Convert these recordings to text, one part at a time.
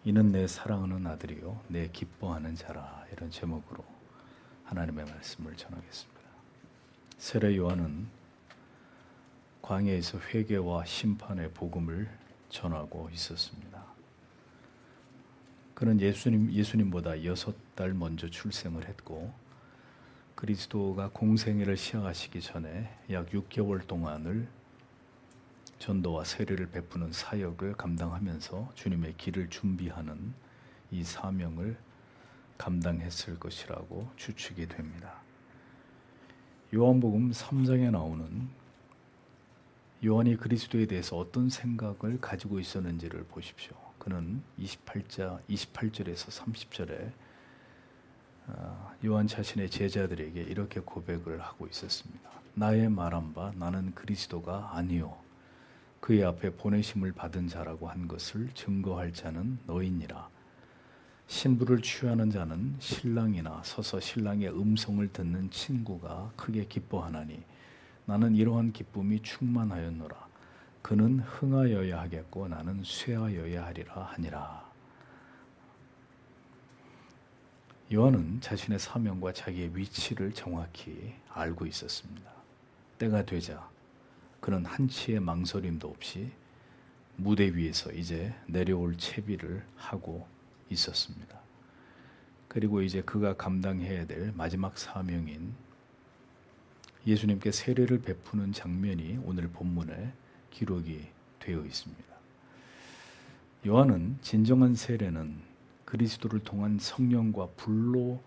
이는 내 사랑하는 아들이요 내 기뻐하는 자라. 이런 제목으로 하나님의 말씀을 전하겠습니다. 세례 요한은 광야에서 회개와 심판의 복음을 전하고 있었습니다. 그는 예수님보다 6달 먼저 출생을 했고 그리스도가 공생애를 시작하시기 전에 약 6개월 동안을 전도와 세례를 베푸는 사역을 감당하면서 주님의 길을 준비하는 이 사명을 감당했을 것이라고 추측이 됩니다. 요한복음 3장에 나오는 요한이 그리스도에 대해서 어떤 생각을 가지고 있었는지를 보십시오. 그는 28절에서 30절에 요한 자신의 제자들에게 이렇게 고백을 하고 있었습니다. 나의 말한 바 나는 그리스도가 아니요 그의 앞에 보내심을 받은 자라고 한 것을 증거할 자는 너희니라. 신부를 취하는 자는 신랑이나 서서 신랑의 음성을 듣는 친구가 크게 기뻐하나니 나는 이러한 기쁨이 충만하였노라. 그는 흥하여야 하겠고 나는 쇠하여야 하리라 하니라. 요한은 자신의 사명과 자기의 위치를 정확히 알고 있었습니다. 때가 되자 그는 한치의 망설임도 없이 무대 위에서 이제 내려올 채비를 하고 있었습니다. 그리고 이제 그가 감당해야 될 마지막 사명인 예수님께 세례를 베푸는 장면이 오늘 본문에 기록이 되어 있습니다. 요한은 진정한 세례는 그리스도를 통한 성령과 불로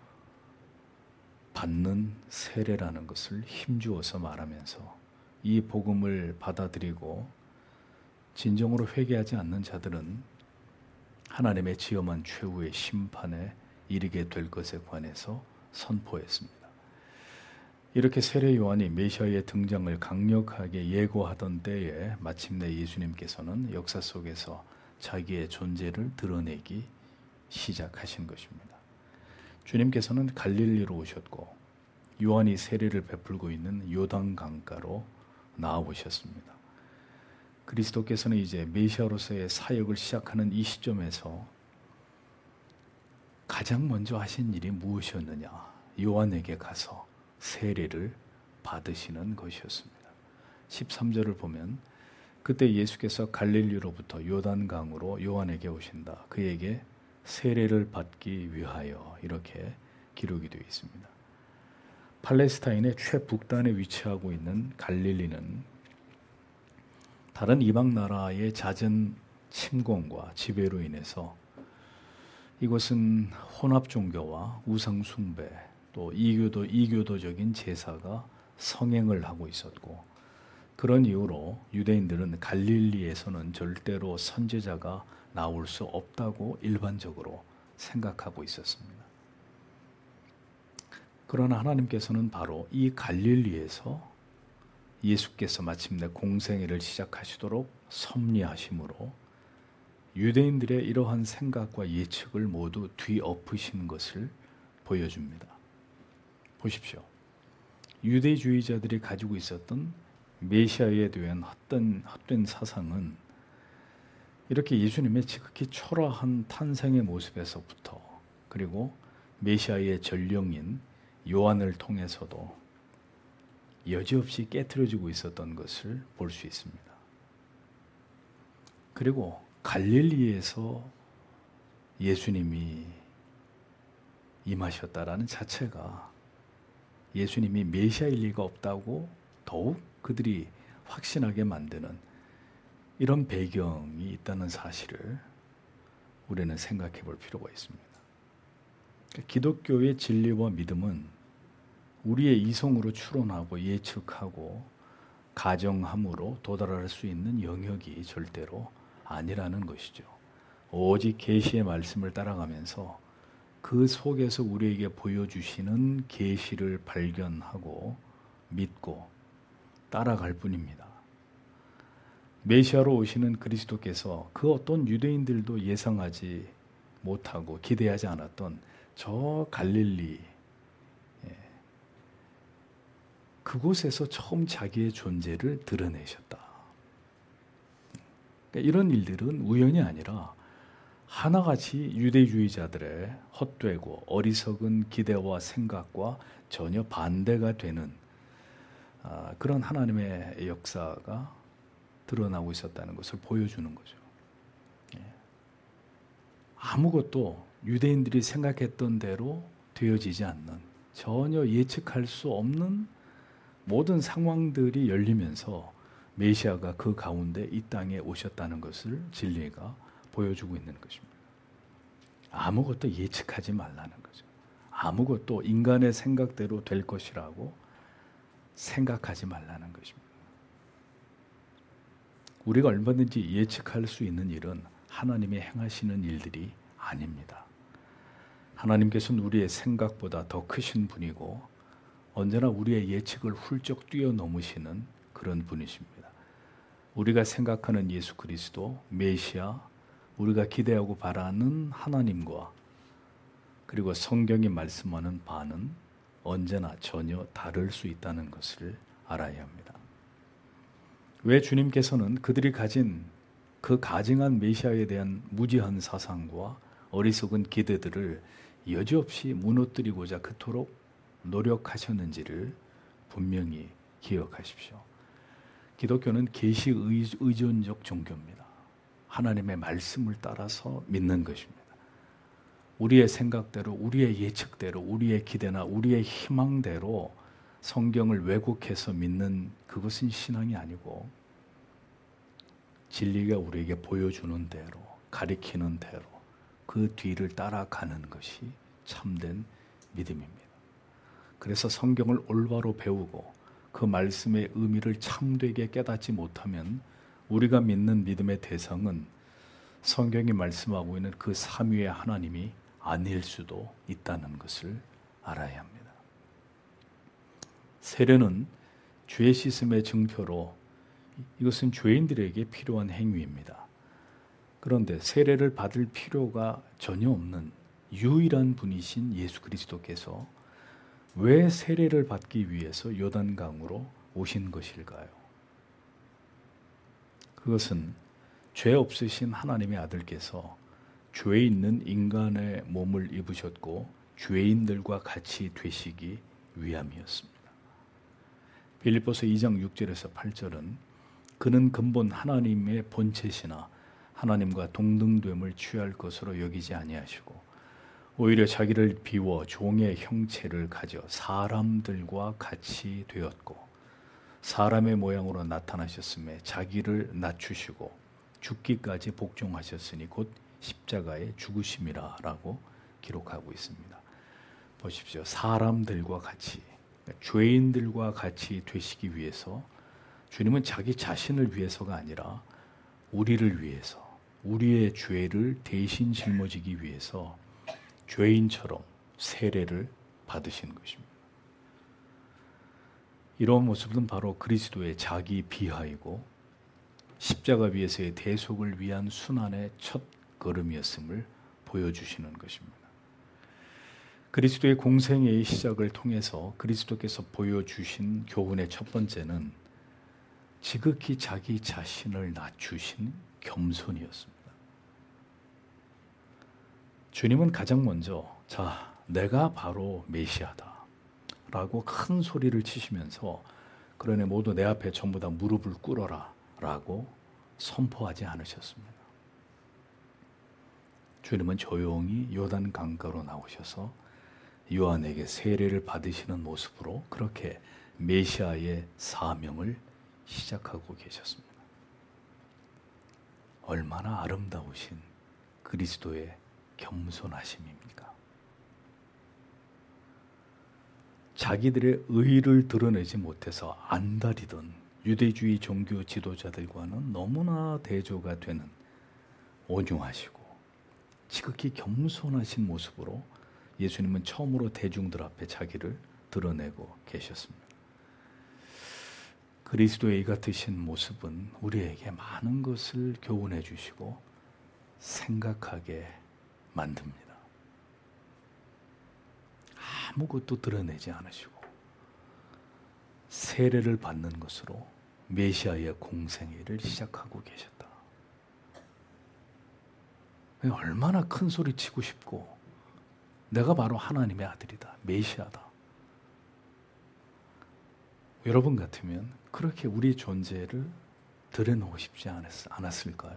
받는 세례라는 것을 힘주어서 말하면서 이 복음을 받아들이고 진정으로 회개하지 않는 자들은 하나님의 지엄한 최후의 심판에 이르게 될 것에 관해서 선포했습니다. 이렇게 세례 요한이 메시아의 등장을 강력하게 예고하던 때에 마침내 예수님께서는 역사 속에서 자기의 존재를 드러내기 시작하신 것입니다. 주님께서는 갈릴리로 오셨고 요한이 세례를 베풀고 있는 요단 강가로 나아오셨습니다. 그리스도께서는 이제 메시아로서의 사역을 시작하는 이 시점에서 가장 먼저 하신 일이 무엇이었느냐? 요한에게 가서 세례를 받으시는 것이었습니다. 13절을 보면 그때 예수께서 갈릴리로부터 요단강으로 요한에게 오신다. 그에게 세례를 받기 위하여 이렇게 기록이 되어 있습니다. 팔레스타인의 최북단에 위치하고 있는 갈릴리는 다른 이방 나라의 잦은 침공과 지배로 인해서 이곳은 혼합 종교와 우상 숭배 또 이교도적인 제사가 성행을 하고 있었고 그런 이유로 유대인들은 갈릴리에서는 절대로 선지자가 나올 수 없다고 일반적으로 생각하고 있었습니다. 그러나 하나님께서는 바로 이 갈릴리에서 예수께서 마침내 공생애를 시작하시도록 섭리하심으로 유대인들의 이러한 생각과 예측을 모두 뒤엎으신 것을 보여줍니다. 보십시오. 유대주의자들이 가지고 있었던 메시아에 대한 헛된 사상은 이렇게 예수님의 지극히 초라한 탄생의 모습에서부터 그리고 메시아의 전령인 요한을 통해서도 여지없이 깨트려지고 있었던 것을 볼 수 있습니다. 그리고 갈릴리에서 예수님이 임하셨다라는 자체가 예수님이 메시아일 리가 없다고 더욱 그들이 확신하게 만드는 이런 배경이 있다는 사실을 우리는 생각해 볼 필요가 있습니다. 기독교의 진리와 믿음은 우리의 이성으로 추론하고 예측하고 가정함으로 도달할 수 있는 영역이 절대로 아니라는 것이죠. 오직 계시의 말씀을 따라가면서 그 속에서 우리에게 보여주시는 계시를 발견하고 믿고 따라갈 뿐입니다. 메시아로 오시는 그리스도께서 그 어떤 유대인들도 예상하지 못하고 기대하지 않았던 저 갈릴리 그곳에서 처음 자기의 존재를 드러내셨다. 그러니까 이런 일들은 우연이 아니라 하나같이 유대주의자들의 헛되고 어리석은 기대와 생각과 전혀 반대가 되는 그런 하나님의 역사가 드러나고 있었다는 것을 보여주는 거죠. 아무것도 유대인들이 생각했던 대로 되어지지 않는, 전혀 예측할 수 없는 모든 상황들이 열리면서 메시아가 그 가운데 이 땅에 오셨다는 것을 진리가 보여주고 있는 것입니다. 아무것도 예측하지 말라는 거죠. 아무것도 인간의 생각대로 될 것이라고 생각하지 말라는 것입니다. 우리가 얼마든지 예측할 수 있는 일은 하나님이 행하시는 일들이 아닙니다. 하나님께서는 우리의 생각보다 더 크신 분이고 언제나 우리의 예측을 훌쩍 뛰어넘으시는 그런 분이십니다. 우리가 생각하는 예수 그리스도, 메시아, 우리가 기대하고 바라는 하나님과 그리고 성경이 말씀하는 바는 언제나 전혀 다를 수 있다는 것을 알아야 합니다. 왜 주님께서는 그들이 가진 그 가증한 메시아에 대한 무지한 사상과 어리석은 기대들을 여지없이 무너뜨리고자 그토록 노력하셨는지를 분명히 기억하십시오. 기독교는 계시 의존적 종교입니다. 하나님의 말씀을 따라서 믿는 것입니다. 우리의 생각대로, 우리의 예측대로, 우리의 기대나 우리의 희망대로 성경을 왜곡해서 믿는 그것은 신앙이 아니고 진리가 우리에게 보여주는 대로, 가리키는 대로 그 뒤를 따라가는 것이 참된 믿음입니다. 그래서 성경을 올바로 배우고 그 말씀의 의미를 참되게 깨닫지 못하면 우리가 믿는 믿음의 대상은 성경이 말씀하고 있는 그 삼위의 하나님이 아닐 수도 있다는 것을 알아야 합니다. 세례는 죄 씻음의 증표로 이것은 죄인들에게 필요한 행위입니다. 그런데 세례를 받을 필요가 전혀 없는 유일한 분이신 예수 그리스도께서 왜 세례를 받기 위해서 요단강으로 오신 것일까요? 그것은 죄 없으신 하나님의 아들께서 죄 있는 인간의 몸을 입으셨고 죄인들과 같이 되시기 위함이었습니다. 빌립보서 2장 6절에서 8절은 그는 근본 하나님의 본체시나 하나님과 동등됨을 취할 것으로 여기지 아니하시고 오히려 자기를 비워 종의 형체를 가져 사람들과 같이 되었고 사람의 모양으로 나타나셨음에 자기를 낮추시고 죽기까지 복종하셨으니 곧 십자가의 죽으심이라 라고 기록하고 있습니다. 보십시오. 사람들과 같이, 죄인들과 같이 되시기 위해서 주님은 자기 자신을 위해서가 아니라 우리를 위해서, 우리의 죄를 대신 짊어지기 위해서 죄인처럼 세례를 받으신 것입니다. 이런 모습은 바로 그리스도의 자기 비하이고 십자가 위에서의 대속을 위한 순환의 첫 걸음이었음을 보여주시는 것입니다. 그리스도의 공생애의 시작을 통해서 그리스도께서 보여주신 교훈의 첫 번째는 지극히 자기 자신을 낮추신 겸손이었습니다. 주님은 가장 먼저 자, 내가 바로 메시아다 라고 큰 소리를 치시면서 그러니 모두 내 앞에 전부 다 무릎을 꿇어라 라고 선포하지 않으셨습니다. 주님은 조용히 요단 강가로 나오셔서 요한에게 세례를 받으시는 모습으로 그렇게 메시아의 사명을 시작하고 계셨습니다. 얼마나 아름다우신 그리스도의 겸손하심입니까? 자기들의 의의를 드러내지 못해서 안달이던 유대주의 종교 지도자들과는 너무나 대조가 되는 온유하시고 지극히 겸손하신 모습으로 예수님은 처음으로 대중들 앞에 자기를 드러내고 계셨습니다. 그리스도의 이 같으신 모습은 우리에게 많은 것을 교훈해 주시고 생각하게 만듭니다. 아무것도 드러내지 않으시고 세례를 받는 것으로 메시아의 공생애를 시작하고 계셨다. 얼마나 큰 소리 치고 싶고 내가 바로 하나님의 아들이다. 메시아다. 여러분 같으면 그렇게 우리 존재를 드러내고 싶지 않았을까요?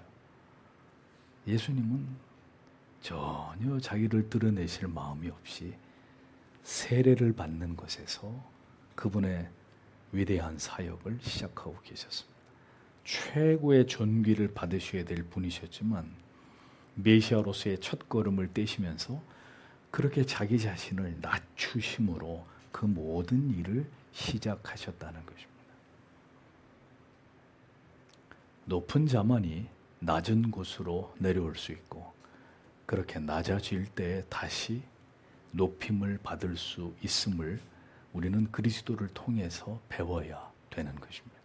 예수님은 전혀 자기를 드러내실 마음이 없이 세례를 받는 것에서 그분의 위대한 사역을 시작하고 계셨습니다. 최고의 존귀를 받으셔야 될 분이셨지만 메시아로서의 첫걸음을 떼시면서 그렇게 자기 자신을 낮추심으로 그 모든 일을 시작하셨다는 것입니다. 높은 자만이 낮은 곳으로 내려올 수 있고 그렇게 낮아질 때 다시 높임을 받을 수 있음을 우리는 그리스도를 통해서 배워야 되는 것입니다.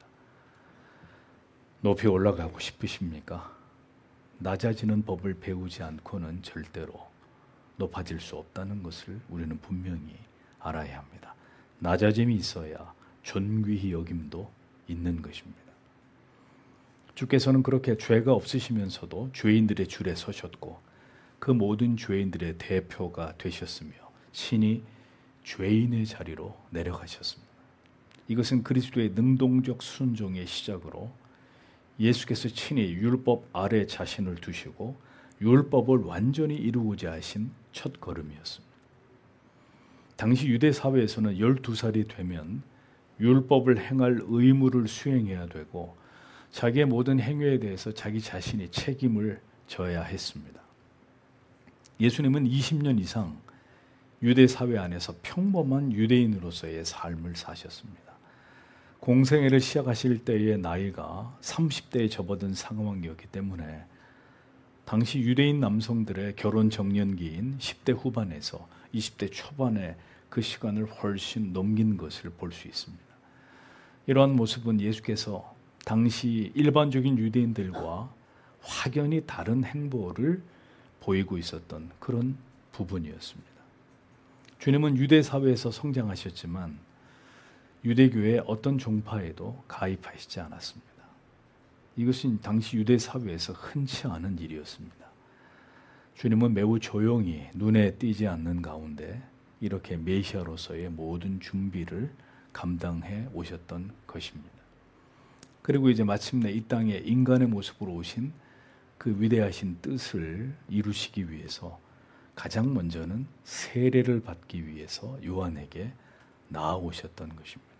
높이 올라가고 싶으십니까? 낮아지는 법을 배우지 않고는 절대로 높아질 수 없다는 것을 우리는 분명히 알아야 합니다. 낮아짐이 있어야 존귀히 여김도 있는 것입니다. 주께서는 그렇게 죄가 없으시면서도 죄인들의 줄에 서셨고 그 모든 죄인들의 대표가 되셨으며 친히 죄인의 자리로 내려가셨습니다. 이것은 그리스도의 능동적 순종의 시작으로 예수께서 친히 율법 아래 자신을 두시고 율법을 완전히 이루고자 하신 첫 걸음이었습니다. 당시 유대 사회에서는 12살이 되면 율법을 행할 의무를 수행해야 되고 자기의 모든 행위에 대해서 자기 자신이 책임을 져야 했습니다. 예수님은 20년 이상 유대 사회 안에서 평범한 유대인으로서의 삶을 사셨습니다. 공생애를 시작하실 때의 나이가 30대에 접어든 상황이었기 때문에 당시 유대인 남성들의 결혼 정년기인 10대 후반에서 20대 초반에 그 시간을 훨씬 넘긴 것을 볼 수 있습니다. 이러한 모습은 예수께서 당시 일반적인 유대인들과 확연히 다른 행보를 보이고 있었던 그런 부분이었습니다. 주님은 유대 사회에서 성장하셨지만 유대교의 어떤 종파에도 가입하시지 않았습니다. 이것은 당시 유대 사회에서 흔치 않은 일이었습니다. 주님은 매우 조용히 눈에 띄지 않는 가운데 이렇게 메시아로서의 모든 준비를 감당해 오셨던 것입니다. 그리고 이제 마침내 이 땅에 인간의 모습으로 오신 그 위대하신 뜻을 이루시기 위해서 가장 먼저는 세례를 받기 위해서 요한에게 나아오셨던 것입니다.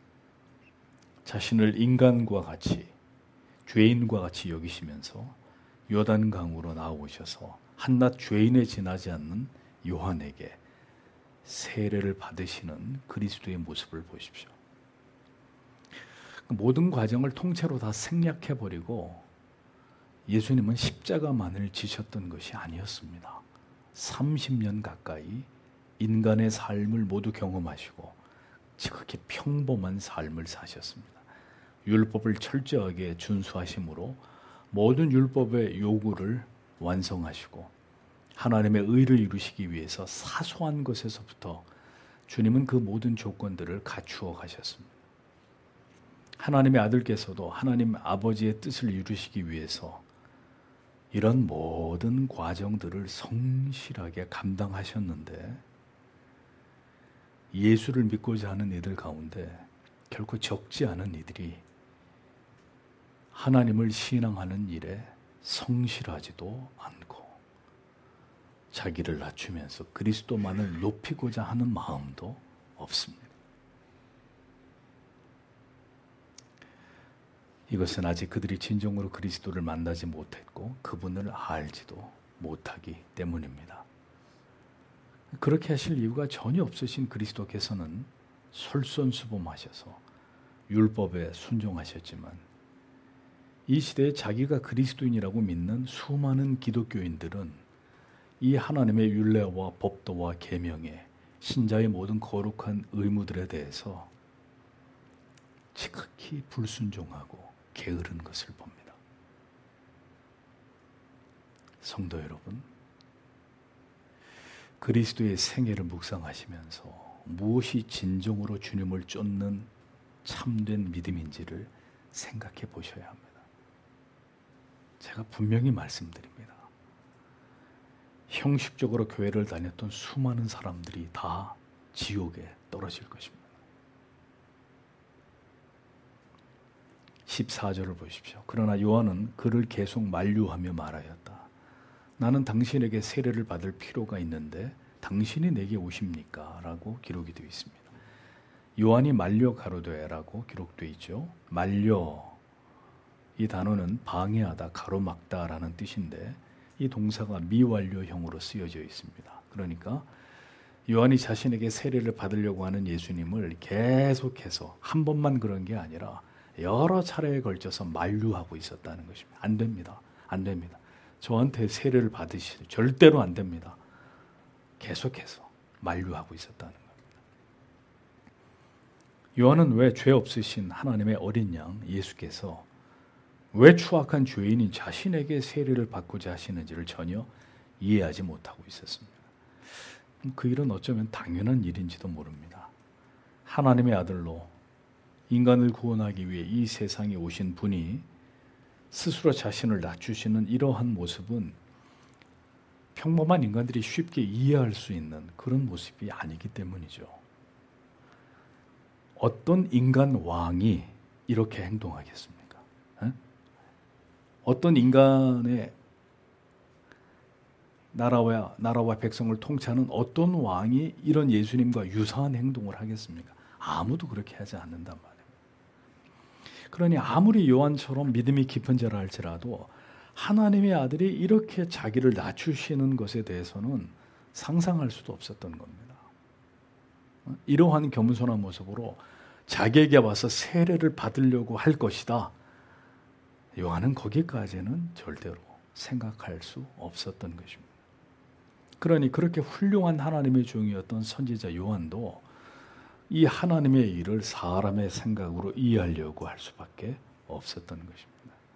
자신을 인간과 같이 죄인과 같이 여기시면서 요단강으로 나아오셔서 한낱 죄인에 지나지 않는 요한에게 세례를 받으시는 그리스도의 모습을 보십시오. 모든 과정을 통째로 다 생략해버리고 예수님은 십자가만을 지셨던 것이 아니었습니다. 30년 가까이 인간의 삶을 모두 경험하시고 지극히 평범한 삶을 사셨습니다. 율법을 철저하게 준수하심으로 모든 율법의 요구를 완성하시고 하나님의 의를 이루시기 위해서 사소한 것에서부터 주님은 그 모든 조건들을 갖추어 가셨습니다. 하나님의 아들께서도 하나님 아버지의 뜻을 이루시기 위해서 이런 모든 과정들을 성실하게 감당하셨는데 예수를 믿고자 하는 이들 가운데 결코 적지 않은 이들이 하나님을 신앙하는 일에 성실하지도 않고 자기를 낮추면서 그리스도만을 높이고자 하는 마음도 없습니다. 이것은 아직 그들이 진정으로 그리스도를 만나지 못했고 그분을 알지도 못하기 때문입니다. 그렇게 하실 이유가 전혀 없으신 그리스도께서는 솔선수범하셔서 율법에 순종하셨지만 이 시대에 자기가 그리스도인이라고 믿는 수많은 기독교인들은 이 하나님의 율례와 법도와 계명에 신자의 모든 거룩한 의무들에 대해서 지극히 불순종하고 게으른 것을 봅니다. 성도 여러분, 그리스도의 생애를 묵상하시면서 무엇이 진정으로 주님을 쫓는 참된 믿음인지를 생각해 보셔야 합니다. 제가 분명히 말씀드립니다. 형식적으로 교회를 다녔던 수많은 사람들이 다 지옥에 떨어질 것입니다. 14절을 보십시오. 그러나 요한은 그를 계속 만류하며 말하였다. 나는 당신에게 세례를 받을 필요가 있는데 당신이 내게 오십니까? 라고 기록이 되어 있습니다. 요한이 만려 가로되라고 기록되어 있죠. 만려, 이 단어는 방해하다, 가로막다라는 뜻인데 이 동사가 미완료형으로 쓰여져 있습니다. 그러니까 요한이 자신에게 세례를 받으려고 하는 예수님을 계속해서 한 번만 그런 게 아니라 여러 차례에 걸쳐서 만류하고 있었다는 것입니다. 안 됩니다. 안 됩니다. 저한테 세례를 받으시죠. 절대로 안 됩니다. 계속해서 만류하고 있었다는 겁니다. 요한은 왜 죄 없으신 하나님의 어린 양 예수께서 왜 추악한 죄인인 자신에게 세례를 받고자 하시는지를 전혀 이해하지 못하고 있었습니다. 그 일은 어쩌면 당연한 일인지도 모릅니다. 하나님의 아들로 인간을 구원하기 위해 이 세상에 오신 분이 스스로 자신을 낮추시는 이러한 모습은 평범한 인간들이 쉽게 이해할 수 있는 그런 모습이 아니기 때문이죠. 어떤 인간 왕이 이렇게 행동하겠습니까? 어떤 인간의 나라와 백성을 통치하는 어떤 왕이 이런 예수님과 유사한 행동을 하겠습니까? 아무도 그렇게 하지 않는단 말이에요. 그러니 아무리 요한처럼 믿음이 깊은 자라 할지라도 하나님의 아들이 이렇게 자기를 낮추시는 것에 대해서는 상상할 수도 없었던 겁니다. 이러한 겸손한 모습으로 자기에게 와서 세례를 받으려고 할 것이다. 요한은 거기까지는 절대로 생각할 수 없었던 것입니다. 그러니 그렇게 훌륭한 하나님의 종이었던 선지자 요한도 이 하나님의 일을 사람의 생각으로 이해하려고 할 수밖에 없었던 것입니다.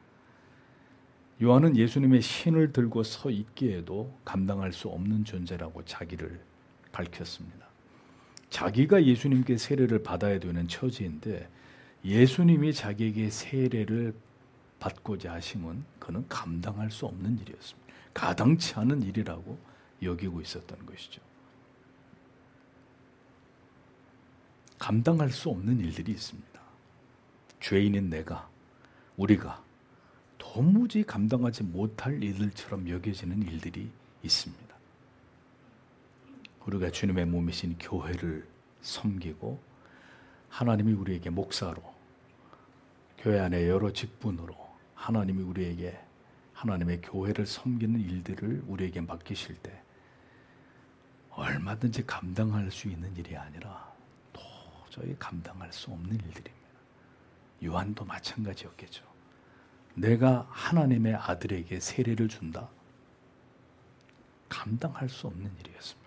요한은 예수님의 신을 들고 서 있기에도 감당할 수 없는 존재라고 자기를 밝혔습니다. 자기가 예수님께 세례를 받아야 되는 처지인데 예수님이 자기에게 세례를 받고자 하심은 그는 감당할 수 없는 일이었습니다. 가당치 않은 일이라고 여기고 있었던 것이죠. 감당할 수 없는 일들이 있습니다. 죄인인 우리가 도무지 감당하지 못할 일들처럼 여겨지는 일들이 있습니다. 우리가 주님의 몸이신 교회를 섬기고 하나님이 우리에게 목사로 교회 안에 여러 직분으로 하나님이 우리에게 하나님의 교회를 섬기는 일들을 우리에게 맡기실 때 얼마든지 감당할 수 있는 일이 아니라 도저히 감당할 수 없는 일들입니다. 요한도 마찬가지였겠죠. 내가 하나님의 아들에게 세례를 준다? 감당할 수 없는 일이었습니다.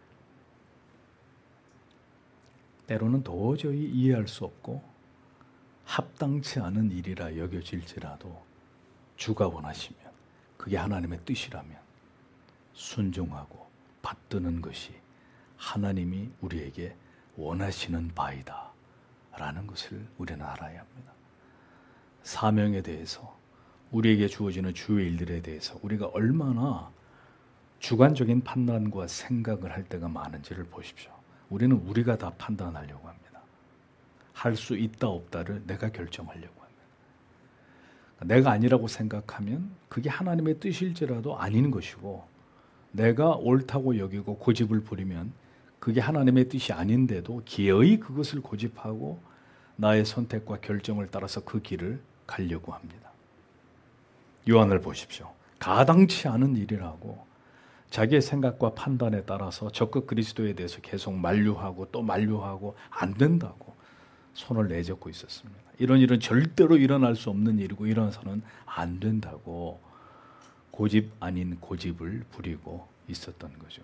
때로는 도저히 이해할 수 없고 합당치 않은 일이라 여겨질지라도 주가 원하시면 그게 하나님의 뜻이라면 순종하고 받드는 것이 하나님이 우리에게 원하시는 바이다 라는 것을 우리는 알아야 합니다. 사명에 대해서 우리에게 주어지는 주의 일들에 대해서 우리가 얼마나 주관적인 판단과 생각을 할 때가 많은지를 보십시오. 우리는 우리가 다 판단하려고 합니다. 할 수 있다 없다를 내가 결정하려고 합니다. 내가 아니라고 생각하면 그게 하나님의 뜻일지라도 아닌 것이고 내가 옳다고 여기고 고집을 부리면 그게 하나님의 뜻이 아닌데도 기어이 그것을 고집하고 나의 선택과 결정을 따라서 그 길을 가려고 합니다. 요한을 보십시오. 가당치 않은 일이라고 자기의 생각과 판단에 따라서 적극 그리스도에 대해서 계속 만류하고 또 만류하고 안 된다고 손을 내젓고 있었습니다. 이런 일은 절대로 일어날 수 없는 일이고 일어나서는 안 된다고 고집 아닌 고집을 부리고 있었던 거죠.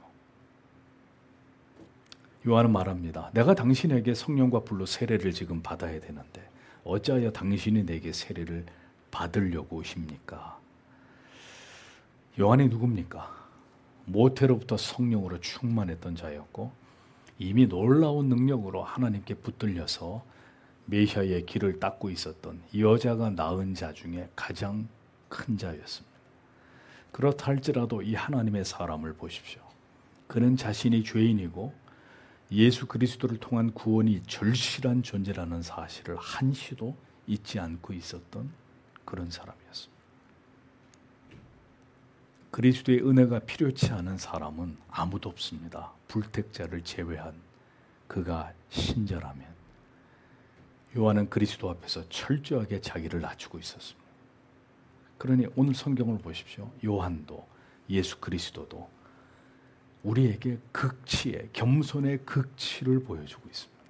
요한은 말합니다. 내가 당신에게 성령과 불로 세례를 지금 받아야 되는데 어찌하여 당신이 내게 세례를 받으려고 오십니까? 요한이 누굽니까? 모태로부터 성령으로 충만했던 자였고 이미 놀라운 능력으로 하나님께 붙들려서 메시아의 길을 닦고 있었던 여자가 낳은 자 중에 가장 큰 자였습니다. 그렇다 할지라도 이 하나님의 사람을 보십시오. 그는 자신이 죄인이고 예수 그리스도를 통한 구원이 절실한 존재라는 사실을 한시도 잊지 않고 있었던 그런 사람이었습니다. 그리스도의 은혜가 필요치 않은 사람은 아무도 없습니다. 불택자를 제외한 그가 신자라면. 요한은 그리스도 앞에서 철저하게 자기를 낮추고 있었습니다. 그러니 오늘 성경을 보십시오. 요한도 예수 그리스도도 우리에게 극치의 겸손의 극치를 보여주고 있습니다.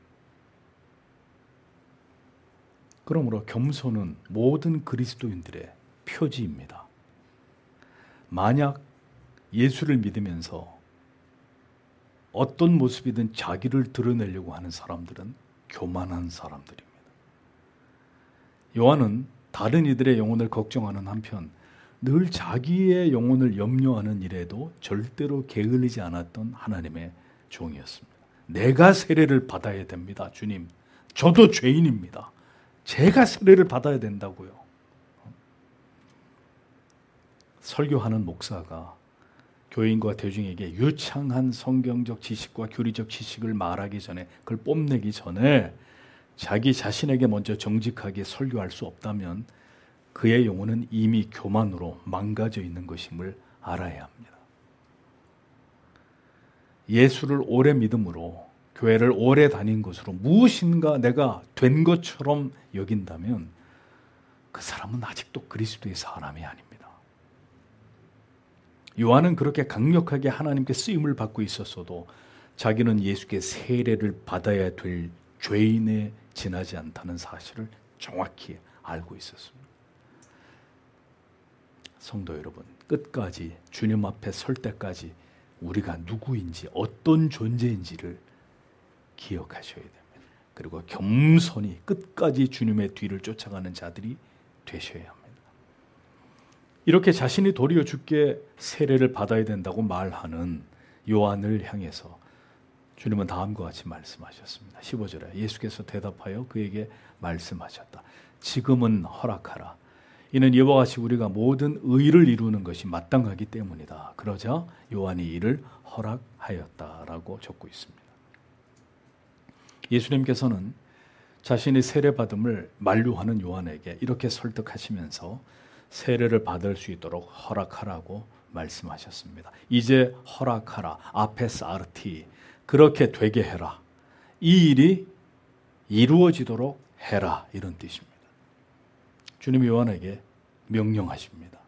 그러므로 겸손은 모든 그리스도인들의 표지입니다. 만약 예수를 믿으면서 어떤 모습이든 자기를 드러내려고 하는 사람들은 교만한 사람들입니다. 요한은 다른 이들의 영혼을 걱정하는 한편 늘 자기의 영혼을 염려하는 일에도 절대로 게을리지 않았던 하나님의 종이었습니다. 내가 세례를 받아야 됩니다. 주님, 저도 죄인입니다. 제가 세례를 받아야 된다고요. 설교하는 목사가 교인과 대중에게 유창한 성경적 지식과 교리적 지식을 말하기 전에, 그걸 뽐내기 전에 자기 자신에게 먼저 정직하게 설교할 수 없다면 그의 영혼은 이미 교만으로 망가져 있는 것임을 알아야 합니다. 예수를 오래 믿음으로, 교회를 오래 다닌 것으로 무엇인가 내가 된 것처럼 여긴다면 그 사람은 아직도 그리스도의 사람이 아닙니다. 요한은 그렇게 강력하게 하나님께 쓰임을 받고 있었어도 자기는 예수께 세례를 받아야 될 죄인에 지나지 않다는 사실을 정확히 알고 있었습니다. 성도 여러분, 끝까지 주님 앞에 설 때까지 우리가 누구인지, 어떤 존재인지를 기억하셔야 됩니다. 그리고 겸손히 끝까지 주님의 뒤를 쫓아가는 자들이 되셔야 합니다. 이렇게 자신이 도리어 주께 세례를 받아야 된다고 말하는 요한을 향해서 주님은 다음과 같이 말씀하셨습니다. 15절에 예수께서 대답하여 그에게 말씀하셨다. 지금은 허락하라. 이는 이와 같이 우리가 모든 의를 이루는 것이 마땅하기 때문이다. 그러자 요한이 이를 허락하였다라고 적고 있습니다. 예수님께서는 자신이 세례받음을 만류하는 요한에게 이렇게 설득하시면서 세례를 받을 수 있도록 허락하라고 말씀하셨습니다. 이제 허락하라. 아페스 아르티. 그렇게 되게 해라. 이 일이 이루어지도록 해라. 이런 뜻입니다. 주님이 요한에게 명령하십니다.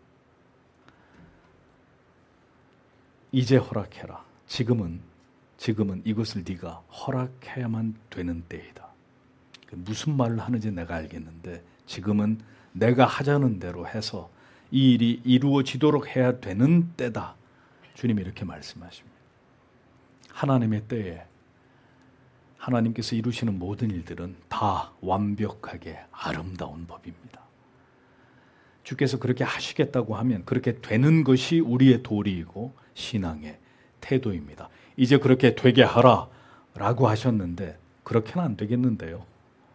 이제 허락해라. 지금은 이것을 네가 허락해야만 되는 때이다. 무슨 말을 하는지 내가 알겠는데 지금은 내가 하자는 대로 해서 이 일이 이루어지도록 해야 되는 때다. 주님이 이렇게 말씀하십니다. 하나님의 때에 하나님께서 이루시는 모든 일들은 다 완벽하게 아름다운 법입니다. 주께서 그렇게 하시겠다고 하면 그렇게 되는 것이 우리의 도리이고 신앙의 태도입니다. 이제 그렇게 되게 하라 라고 하셨는데 그렇게는 안 되겠는데요.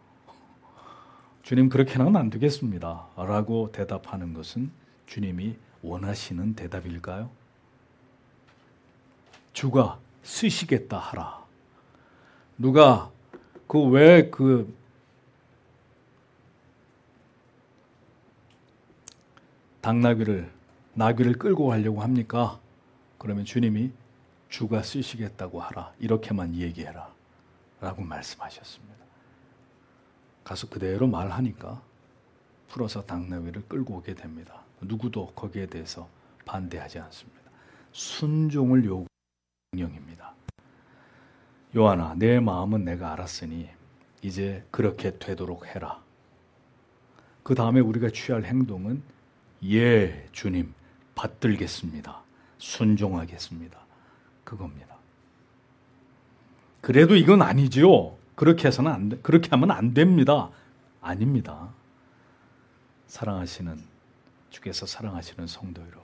주님, 그렇게는 안 되겠습니다 라고 대답하는 것은 주님이 원하시는 대답일까요? 주가 쓰시겠다 하라. 누가 나귀를 끌고 가려고 합니까? 그러면 주님이 주가 쓰시겠다고 하라. 이렇게만 얘기해라 라고 말씀하셨습니다. 가서 그대로 말하니까 풀어서 당나귀를 끌고 오게 됩니다. 누구도 거기에 대해서 반대하지 않습니다. 순종을 요구하는 명령입니다. 요한아, 내 마음은 내가 알았으니 이제 그렇게 되도록 해라. 그 다음에 우리가 취할 행동은 예, 주님, 받들겠습니다. 순종하겠습니다. 그겁니다. 그래도 이건 아니지요. 그렇게 하면 안 됩니다. 아닙니다. 주께서 사랑하시는 성도 여러분,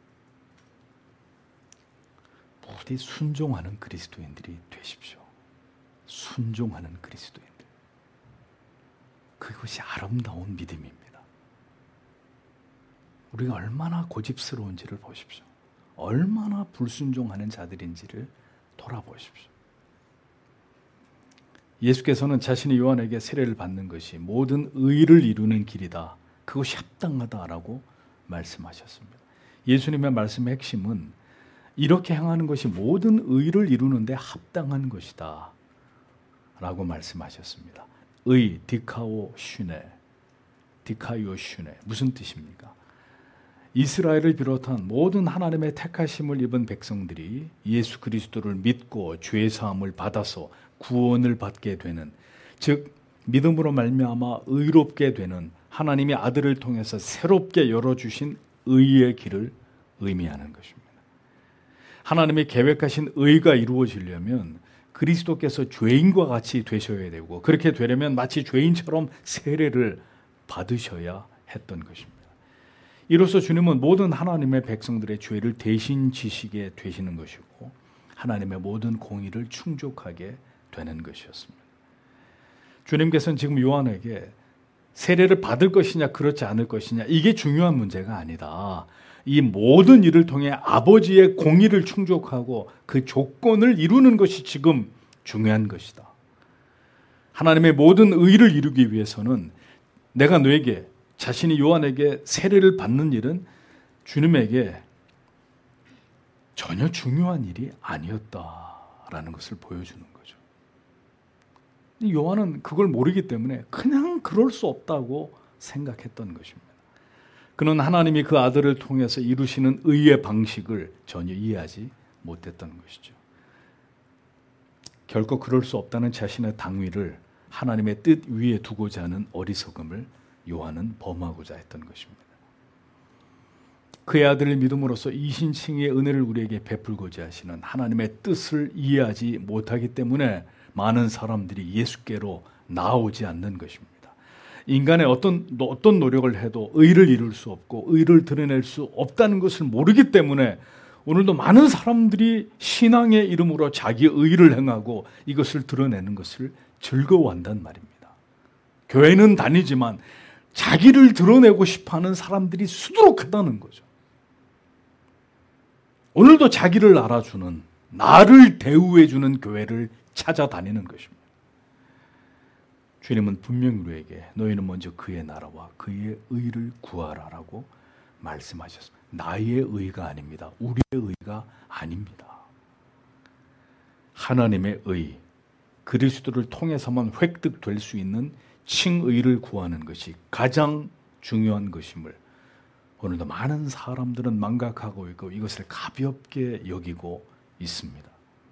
부디 순종하는 그리스도인들이 되십시오. 순종하는 그리스도인들. 그것이 아름다운 믿음입니다. 우리가 얼마나 고집스러운지를 보십시오. 얼마나 불순종하는 자들인지를 돌아보십시오. 예수께서는 자신이 요한에게 세례를 받는 것이 모든 의를 이루는 길이다. 그것이 합당하다라고 말씀하셨습니다. 예수님의 말씀의 핵심은 이렇게 행하는 것이 모든 의를 이루는데 합당한 것이다 라고 말씀하셨습니다. 의, 디카오 슈네, 무슨 뜻입니까? 이스라엘을 비롯한 모든 하나님의 택하심을 입은 백성들이 예수 그리스도를 믿고 죄 사함을 받아서 구원을 받게 되는, 즉 믿음으로 말미암아 의롭게 되는 하나님이 아들을 통해서 새롭게 열어주신 의의 길을 의미하는 것입니다. 하나님이 계획하신 의가 이루어지려면 그리스도께서 죄인과 같이 되셔야 되고, 그렇게 되려면 마치 죄인처럼 세례를 받으셔야 했던 것입니다. 이로써 주님은 모든 하나님의 백성들의 죄를 대신 지시게 되시는 것이고 하나님의 모든 공의를 충족하게 되는 것이었습니다. 주님께서는 지금 요한에게 세례를 받을 것이냐 그렇지 않을 것이냐 이게 중요한 문제가 아니다. 이 모든 일을 통해 아버지의 공의를 충족하고 그 조건을 이루는 것이 지금 중요한 것이다. 하나님의 모든 의를 이루기 위해서는 내가 너에게, 자신이 요한에게 세례를 받는 일은 주님에게 전혀 중요한 일이 아니었다라는 것을 보여주는 거죠. 요한은 그걸 모르기 때문에 그냥 그럴 수 없다고 생각했던 것입니다. 그는 하나님이 그 아들을 통해서 이루시는 의의 방식을 전혀 이해하지 못했던 것이죠. 결코 그럴 수 없다는 자신의 당위를 하나님의 뜻 위에 두고자 하는 어리석음을 요한은 범하고자 했던 것입니다. 그의 아들을 믿음으로써 이신칭의 은혜를 우리에게 베풀고자 하시는 하나님의 뜻을 이해하지 못하기 때문에 많은 사람들이 예수께로 나오지 않는 것입니다. 인간의 어떤 노력을 해도 의를 이룰 수 없고 의를 드러낼 수 없다는 것을 모르기 때문에 오늘도 많은 사람들이 신앙의 이름으로 자기의 의를 행하고 이것을 드러내는 것을 즐거워한단 말입니다. 교회는 다니지만 자기를 드러내고 싶어하는 사람들이 수두룩하다는 거죠. 오늘도 자기를 알아주는, 나를 대우해주는 교회를 찾아다니는 것입니다. 주님은 분명히 우리에게 너희는 먼저 그의 나라와 그의 의를 구하라라고 말씀하셨습니다. 나의 의가 아닙니다. 우리의 의가 아닙니다. 하나님의 의, 그리스도를 통해서만 획득될 수 있는 칭의를 구하는 것이 가장 중요한 것임을 오늘도 많은 사람들은 망각하고 있고 이것을 가볍게 여기고 있습니다.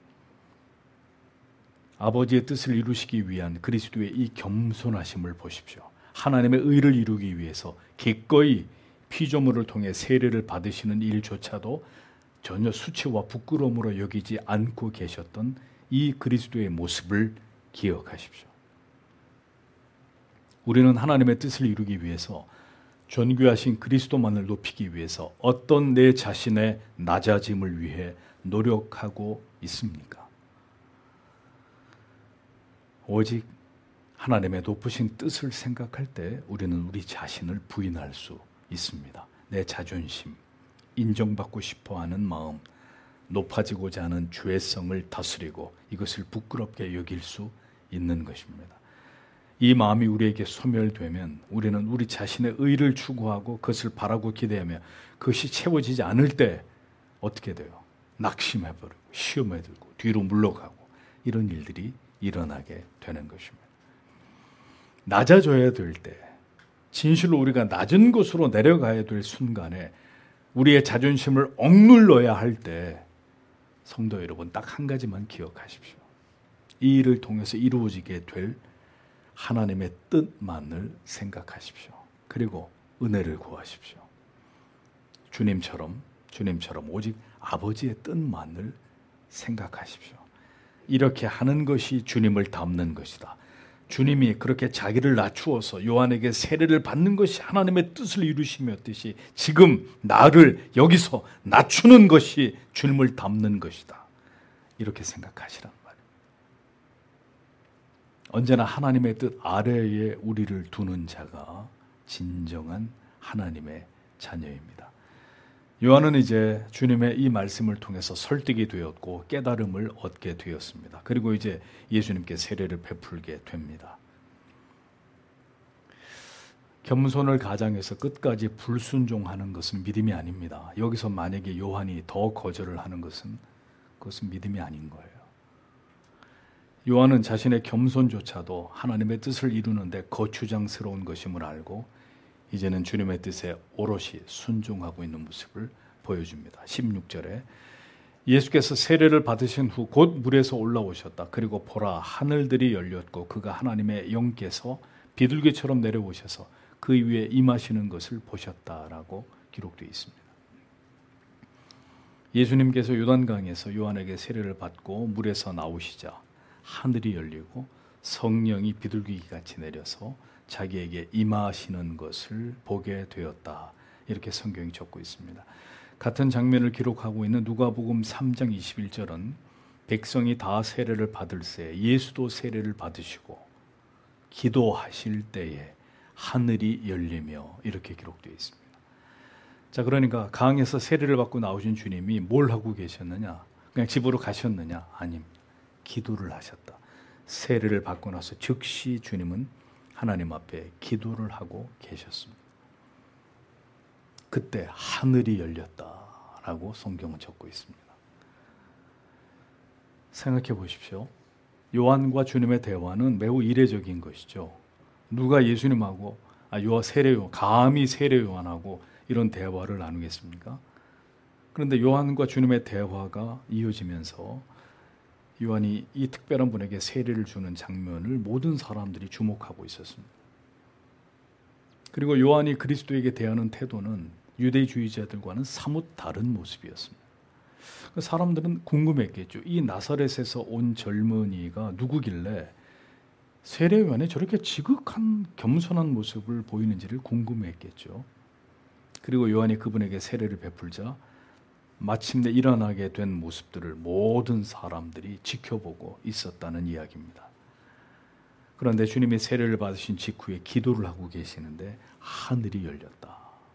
아버지의 뜻을 이루시기 위한 그리스도의 이 겸손하심을 보십시오. 하나님의 의를 이루기 위해서 기꺼이 피조물을 통해 세례를 받으시는 일조차도 전혀 수치와 부끄러움으로 여기지 않고 계셨던 이 그리스도의 모습을 기억하십시오. 우리는 하나님의 뜻을 이루기 위해서 존귀하신 그리스도만을 높이기 위해서 어떤 내 자신의 낮아짐을 위해 노력하고 있습니까? 오직 하나님의 높으신 뜻을 생각할 때 우리는 우리 자신을 부인할 수 있습니다. 내 자존심, 인정받고 싶어하는 마음, 높아지고자 하는 죄성을 다스리고 이것을 부끄럽게 여길 수 있는 것입니다. 이 마음이 우리에게 소멸되면 우리는 우리 자신의 의를 추구하고 그것을 바라고 기대하며 그것이 채워지지 않을 때 어떻게 돼요? 낙심해버리고 시험에 들고 뒤로 물러가고 이런 일들이 일어나게 되는 것입니다. 낮아져야 될 때, 진실로 우리가 낮은 곳으로 내려가야 될 순간에 우리의 자존심을 억눌러야 할 때 성도 여러분 딱 한 가지만 기억하십시오. 이 일을 통해서 이루어지게 될 하나님의 뜻만을 생각하십시오. 그리고 은혜를 구하십시오. 주님처럼 오직 아버지의 뜻만을 생각하십시오. 이렇게 하는 것이 주님을 닮는 것이다. 주님이 그렇게 자기를 낮추어서 요한에게 세례를 받는 것이 하나님의 뜻을 이루심이었듯이 지금 나를 여기서 낮추는 것이 주님을 닮는 것이다. 이렇게 생각하시란 말이에요. 언제나 하나님의 뜻 아래에 우리를 두는 자가 진정한 하나님의 자녀입니다. 요한은 이제 주님의 이 말씀을 통해서 설득이 되었고 깨달음을 얻게 되었습니다. 그리고 이제 예수님께 세례를 베풀게 됩니다. 겸손을 가장해서 끝까지 불순종하는 것은 믿음이 아닙니다. 여기서 만약에 요한이 더 거절을 하는 것은 그것은 믿음이 아닌 거예요. 요한은 자신의 겸손조차도 하나님의 뜻을 이루는데 거추장스러운 것임을 알고 이제는 주님의 뜻에 오롯이 순종하고 있는 모습을 보여줍니다. 16절에 예수께서 세례를 받으신 후 곧 물에서 올라오셨다. 그리고 보라, 하늘들이 열렸고 그가 하나님의 영께서 비둘기처럼 내려오셔서 그 위에 임하시는 것을 보셨다라고 기록되어 있습니다. 예수님께서 요단강에서 요한에게 세례를 받고 물에서 나오시자 하늘이 열리고 성령이 비둘기같이 내려서 자기에게 임하시는 것을 보게 되었다. 이렇게 성경이 적고 있습니다. 같은 장면을 기록하고 있는 누가복음 3장 21절은 백성이 다 세례를 받을새 예수도 세례를 받으시고 기도하실 때에 하늘이 열리며 이렇게 기록되어 있습니다. 자, 그러니까 강에서 세례를 받고 나오신 주님이 뭘 하고 계셨느냐? 그냥 집으로 가셨느냐? 아닙니다. 기도를 하셨다. 세례를 받고 나서 즉시 주님은 하나님 앞에 기도를 하고 계셨습니다. 그때 하늘이 열렸다라고 성경은 적고 있습니다. 생각해 보십시오. 요한과 주님의 대화는 매우 이례적인 것이죠. 누가 예수님하고 감히 세례 요한하고 이런 대화를 나누겠습니까? 그런데 요한과 주님의 대화가 이어지면서 요한이 이 특별한 분에게 세례를 주는 장면을 모든 사람들이 주목하고 있었습니다. 그리고 요한이 그리스도에게 대하는 태도는 유대주의자들과는 사뭇 다른 모습이었습니다. 사람들은 궁금했겠죠. 이 나사렛에서 온 젊은이가 누구길래 세례 요한이 저렇게 지극한 겸손한 모습을 보이는지를 궁금했겠죠. 그리고 요한이 그분에게 세례를 베풀자 마침내 일어나게 된 모습들을 모든 사람들이 지켜보고 있었다는 이야기입니다. 그런데 주님이 세례를 받으신 직후에 기도를 하고 계시는데 하늘이 열렸다.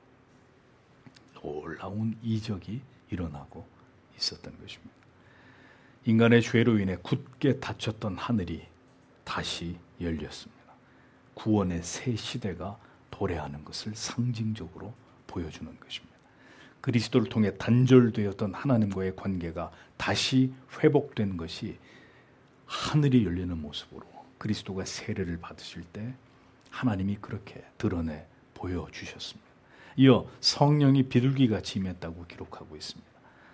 놀라운 이적이 일어나고 있었던 것입니다. 인간의 죄로 인해 굳게 닫혔던 하늘이 다시 열렸습니다. 구원의 새 시대가 도래하는 것을 상징적으로 보여주는 것입니다. 그리스도를 통해 단절되었던 하나님과의 관계가 다시 회복된 것이 하늘이 열리는 모습으로 그리스도가 세례를 받으실 때 하나님이 그렇게 드러내 보여주셨습니다. 이어 성령이 비둘기같이 임했다고 기록하고 있습니다.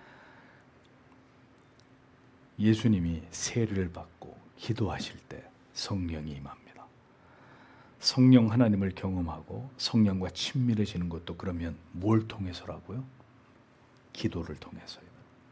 예수님이 세례를 받고 기도하실 때 성령이 임합니다. 성령 하나님을 경험하고 성령과 친밀해지는 것도 그러면 뭘 통해서라고요? 기도를 통해서요.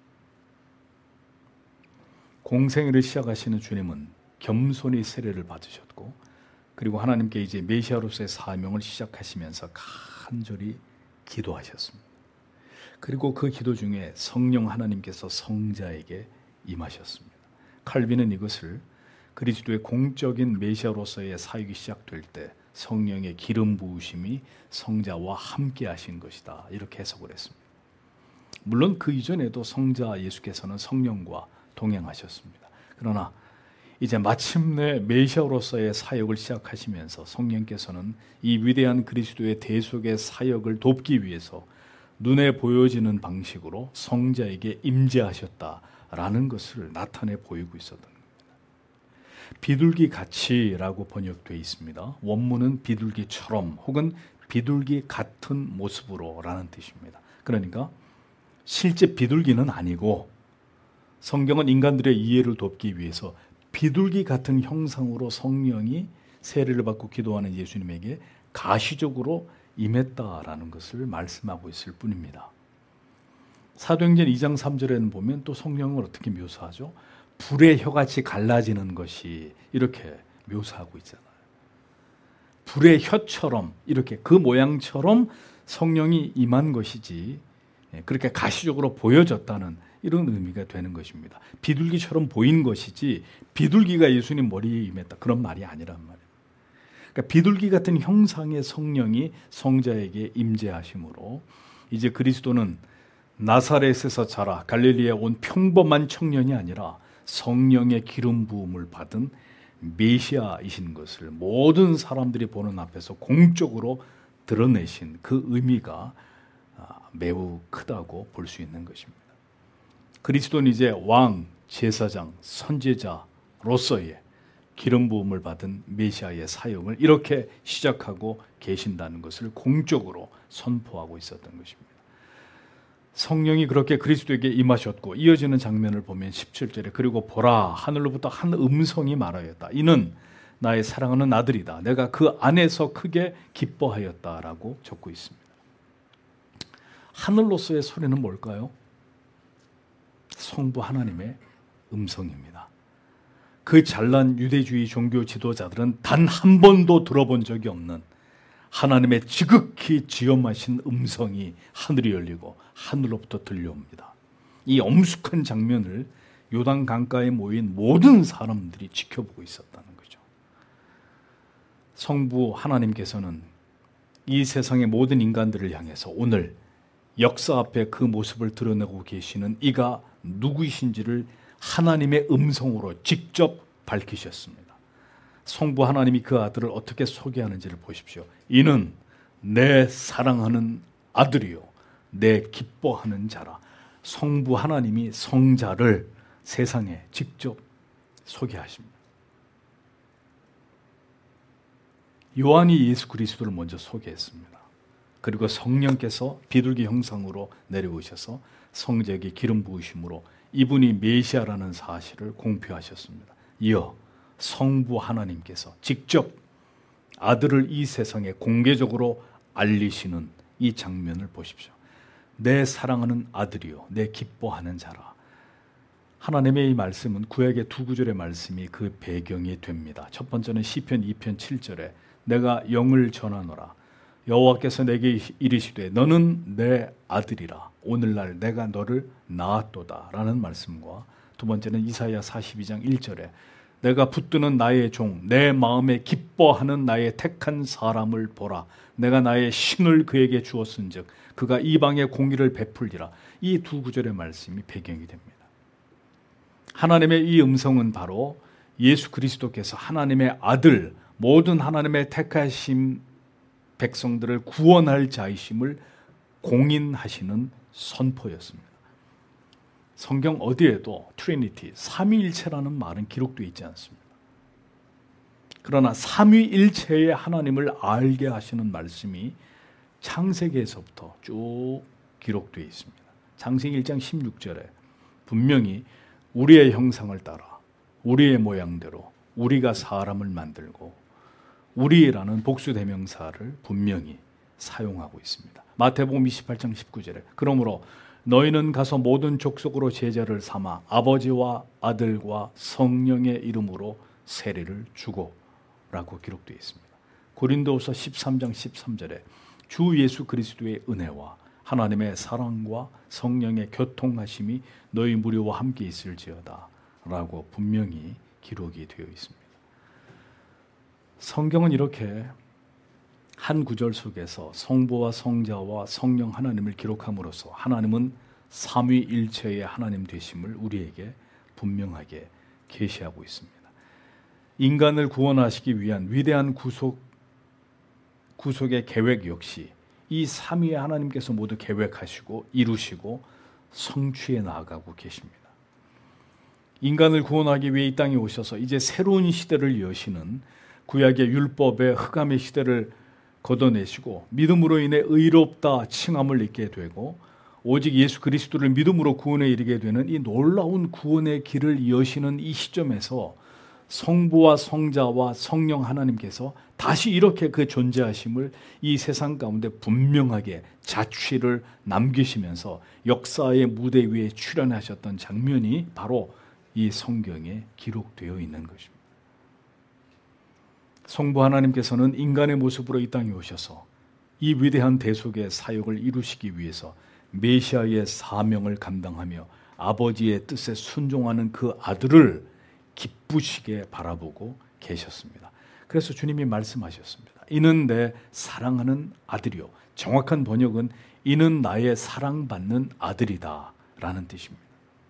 공생애를 시작하시는 주님은 겸손히 세례를 받으셨고 그리고 하나님께 이제 메시아로서의 사명을 시작하시면서 간절히 기도하셨습니다. 그리고 그 기도 중에 성령 하나님께서 성자에게 임하셨습니다. 칼빈은 이것을 그리스도의 공적인 메시아로서의 사역이 시작될 때 성령의 기름 부으심이 성자와 함께 하신 것이다. 이렇게 해석을 했습니다. 물론 그 이전에도 성자 예수께서는 성령과 동행하셨습니다. 그러나 이제 마침내 메시아로서의 사역을 시작하시면서 성령께서는 이 위대한 그리스도의 대속의 사역을 돕기 위해서 눈에 보여지는 방식으로 성자에게 임재하셨다라는 것을 나타내 보이고 있었던 겁니다. 비둘기 같이라고 번역되어 있습니다. 원문은 비둘기처럼 혹은 비둘기 같은 모습으로라는 뜻입니다. 그러니까 실제 비둘기는 아니고 성경은 인간들의 이해를 돕기 위해서 비둘기 같은 형상으로 성령이 세례를 받고 기도하는 예수님에게 가시적으로 임했다라는 것을 말씀하고 있을 뿐입니다. 사도행전 2장 3절에는 보면 또 성령을 어떻게 묘사하죠? 불의 혀같이 갈라지는 것이 이렇게 묘사하고 있잖아요. 불의 혀처럼 이렇게 그 모양처럼 성령이 임한 것이지 그렇게 가시적으로 보여졌다는 이런 의미가 되는 것입니다. 비둘기처럼 보인 것이지 비둘기가 예수님 머리에 임했다 그런 말이 아니란 말이에요. 그러니까 비둘기 같은 형상의 성령이 성자에게 임재하심으로 이제 그리스도는 나사렛에서 자라 갈릴리에 온 평범한 청년이 아니라 성령의 기름 부음을 받은 메시아이신 것을 모든 사람들이 보는 앞에서 공적으로 드러내신 그 의미가 매우 크다고 볼 수 있는 것입니다. 그리스도는 이제 왕, 제사장, 선지자로서의 기름 부음을 받은 메시아의 사역을 이렇게 시작하고 계신다는 것을 공적으로 선포하고 있었던 것입니다. 성령이 그렇게 그리스도에게 임하셨고 이어지는 장면을 보면 17절에 그리고 보라 하늘로부터 한 음성이 말하였다. 이는 나의 사랑하는 아들이다. 내가 그 안에서 크게 기뻐하였다라고 적고 있습니다. 하늘로서의 소리는 뭘까요? 성부 하나님의 음성입니다. 그 잘난 유대주의 종교 지도자들은 단 한 번도 들어본 적이 없는 하나님의 지극히 지엄하신 음성이 하늘이 열리고 하늘로부터 들려옵니다. 이 엄숙한 장면을 요단 강가에 모인 모든 사람들이 지켜보고 있었다는 거죠. 성부 하나님께서는 이 세상의 모든 인간들을 향해서 오늘 역사 앞에 그 모습을 드러내고 계시는 이가 누구이신지를 하나님의 음성으로 직접 밝히셨습니다. 성부 하나님이 그 아들을 어떻게 소개하는지를 보십시오. 이는 내 사랑하는 아들이요 내 기뻐하는 자라. 성부 하나님이 성자를 세상에 직접 소개하십니다. 요한이 예수 그리스도를 먼저 소개했습니다. 그리고 성령께서 비둘기 형상으로 내려오셔서 성자에게 기름 부으심으로 이분이 메시아라는 사실을 공표하셨습니다. 이어 성부 하나님께서 직접 아들을 이 세상에 공개적으로 알리시는 이 장면을 보십시오. 내 사랑하는 아들이요 내 기뻐하는 자라. 하나님의 이 말씀은 구약의 두 구절의 말씀이 그 배경이 됩니다. 첫 번째는 시편 2편 7절에 내가 영을 전하노라. 여호와께서 내게 이르시되 너는 내 아들이라. 오늘날 내가 너를 낳았도다 라는 말씀과 두 번째는 이사야 42장 1절에 내가 붙드는 나의 종 내 마음에 기뻐하는 나의 택한 사람을 보라. 내가 나의 신을 그에게 주었은즉 그가 이방의 공의를 베풀리라. 이 두 구절의 말씀이 배경이 됩니다. 하나님의 이 음성은 바로 예수 그리스도께서 하나님의 아들, 모든 하나님의 택하신 백성들을 구원할 자이심을 공인하시는 선포였습니다. 성경 어디에도 트리니티, 삼위일체라는 말은 기록되어 있지 않습니다. 그러나 삼위일체의 하나님을 알게 하시는 말씀이 창세기에서부터 쭉 기록되어 있습니다. 창세기 1장 16절에 분명히 우리의 형상을 따라 우리의 모양대로 우리가 사람을 만들고 우리라는 복수대명사를 분명히 사용하고 있습니다. 마태복음 28장 19절에 그러므로 너희는 가서 모든 족속으로 제자를 삼아 아버지와 아들과 성령의 이름으로 세례를 주고 라고 기록되어 있습니다. 고린도후서 13장 13절에 주 예수 그리스도의 은혜와 하나님의 사랑과 성령의 교통하심이 너희 무리와 함께 있을지어다 라고 분명히 기록이 되어 있습니다. 성경은 이렇게 한 구절 속에서 성부와 성자와 성령 하나님을 기록함으로써 하나님은 삼위일체의 하나님 되심을 우리에게 분명하게 계시하고 있습니다. 인간을 구원하시기 위한 위대한 구속의 계획 역시 이 삼위의 하나님께서 모두 계획하시고 이루시고 성취해 나아가고 계십니다. 인간을 구원하기 위해 이 땅에 오셔서 이제 새로운 시대를 여시는 구약의 율법의 흑암의 시대를 걷어내시고 믿음으로 인해 의롭다 칭함을 입게 되고 오직 예수 그리스도를 믿음으로 구원에 이르게 되는 이 놀라운 구원의 길을 여시는 이 시점에서 성부와 성자와 성령 하나님께서 다시 이렇게 그 존재하심을 이 세상 가운데 분명하게 자취를 남기시면서 역사의 무대 위에 출연하셨던 장면이 바로 이 성경에 기록되어 있는 것입니다. 성부 하나님께서는 인간의 모습으로 이 땅에 오셔서 이 위대한 대속의 사역을 이루시기 위해서 메시아의 사명을 감당하며 아버지의 뜻에 순종하는 그 아들을 기쁘시게 바라보고 계셨습니다. 그래서 주님이 말씀하셨습니다. 이는 내 사랑하는 아들이요. 정확한 번역은 이는 나의 사랑받는 아들이다 라는 뜻입니다.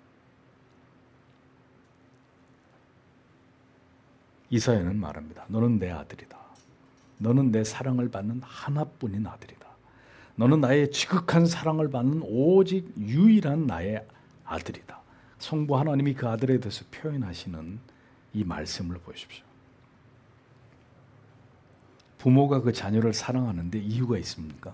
이사야는 말합니다. 너는 내 아들이다. 너는 내 사랑을 받는 하나뿐인 아들이다. 너는 나의 지극한 사랑을 받는 오직 유일한 나의 아들이다. 성부 하나님이 그 아들에 대해서 표현하시는 이 말씀을 보십시오. 부모가 그 자녀를 사랑하는데 이유가 있습니까?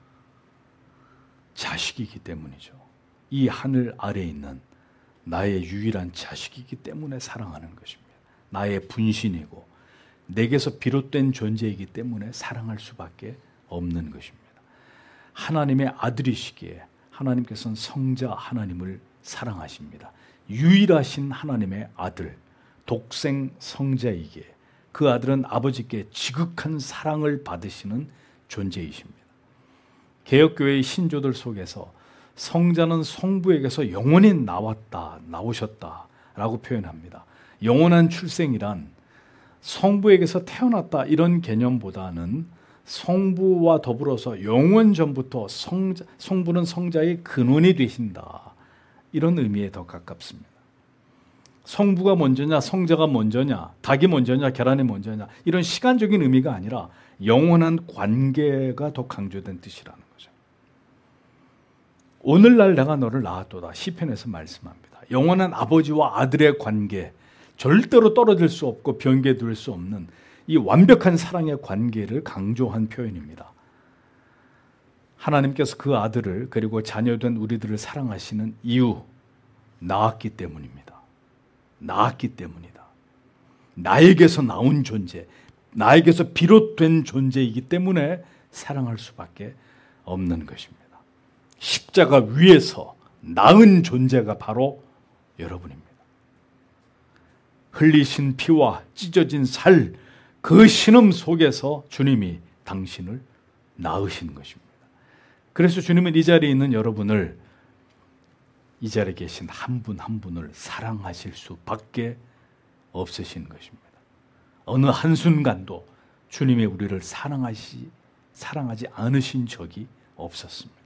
자식이기 때문이죠. 이 하늘 아래에 있는 나의 유일한 자식이기 때문에 사랑하는 것입니다. 나의 분신이고 내게서 비롯된 존재이기 때문에 사랑할 수밖에 없는 것입니다. 하나님의 아들이시기에 하나님께서는 성자 하나님을 사랑하십니다. 유일하신 하나님의 아들, 독생 성자이기에 그 아들은 아버지께 지극한 사랑을 받으시는 존재이십니다. 개혁교회의 신조들 속에서 성자는 성부에게서 영원히 나오셨다라고 표현합니다. 영원한 출생이란 성부에게서 태어났다 이런 개념보다는 성부와 더불어서 영원 전부터 성부는 성자의 근원이 되신다 이런 의미에 더 가깝습니다. 성부가 먼저냐 성자가 먼저냐 닭이 먼저냐 계란이 먼저냐 이런 시간적인 의미가 아니라 영원한 관계가 더 강조된 뜻이라는 거죠. 오늘날 내가 너를 낳았도다 시편에서 말씀합니다. 영원한 아버지와 아들의 관계 절대로 떨어질 수 없고 변개될 수 없는 이 완벽한 사랑의 관계를 강조한 표현입니다. 하나님께서 그 아들을 그리고 자녀된 우리들을 사랑하시는 이유 낳았기 때문입니다. 낳았기 때문이다. 나에게서 나온 존재, 나에게서 비롯된 존재이기 때문에 사랑할 수밖에 없는 것입니다. 십자가 위에서 낳은 존재가 바로 여러분입니다. 흘리신 피와 찢어진 살, 그 신음 속에서 주님이 당신을 낳으신 것입니다. 그래서 주님은 이 자리에 있는 여러분을 이 자리에 계신 한 분 한 분을 사랑하실 수밖에 없으신 것입니다. 어느 한순간도 주님이 우리를 사랑하지 않으신 적이 없었습니다.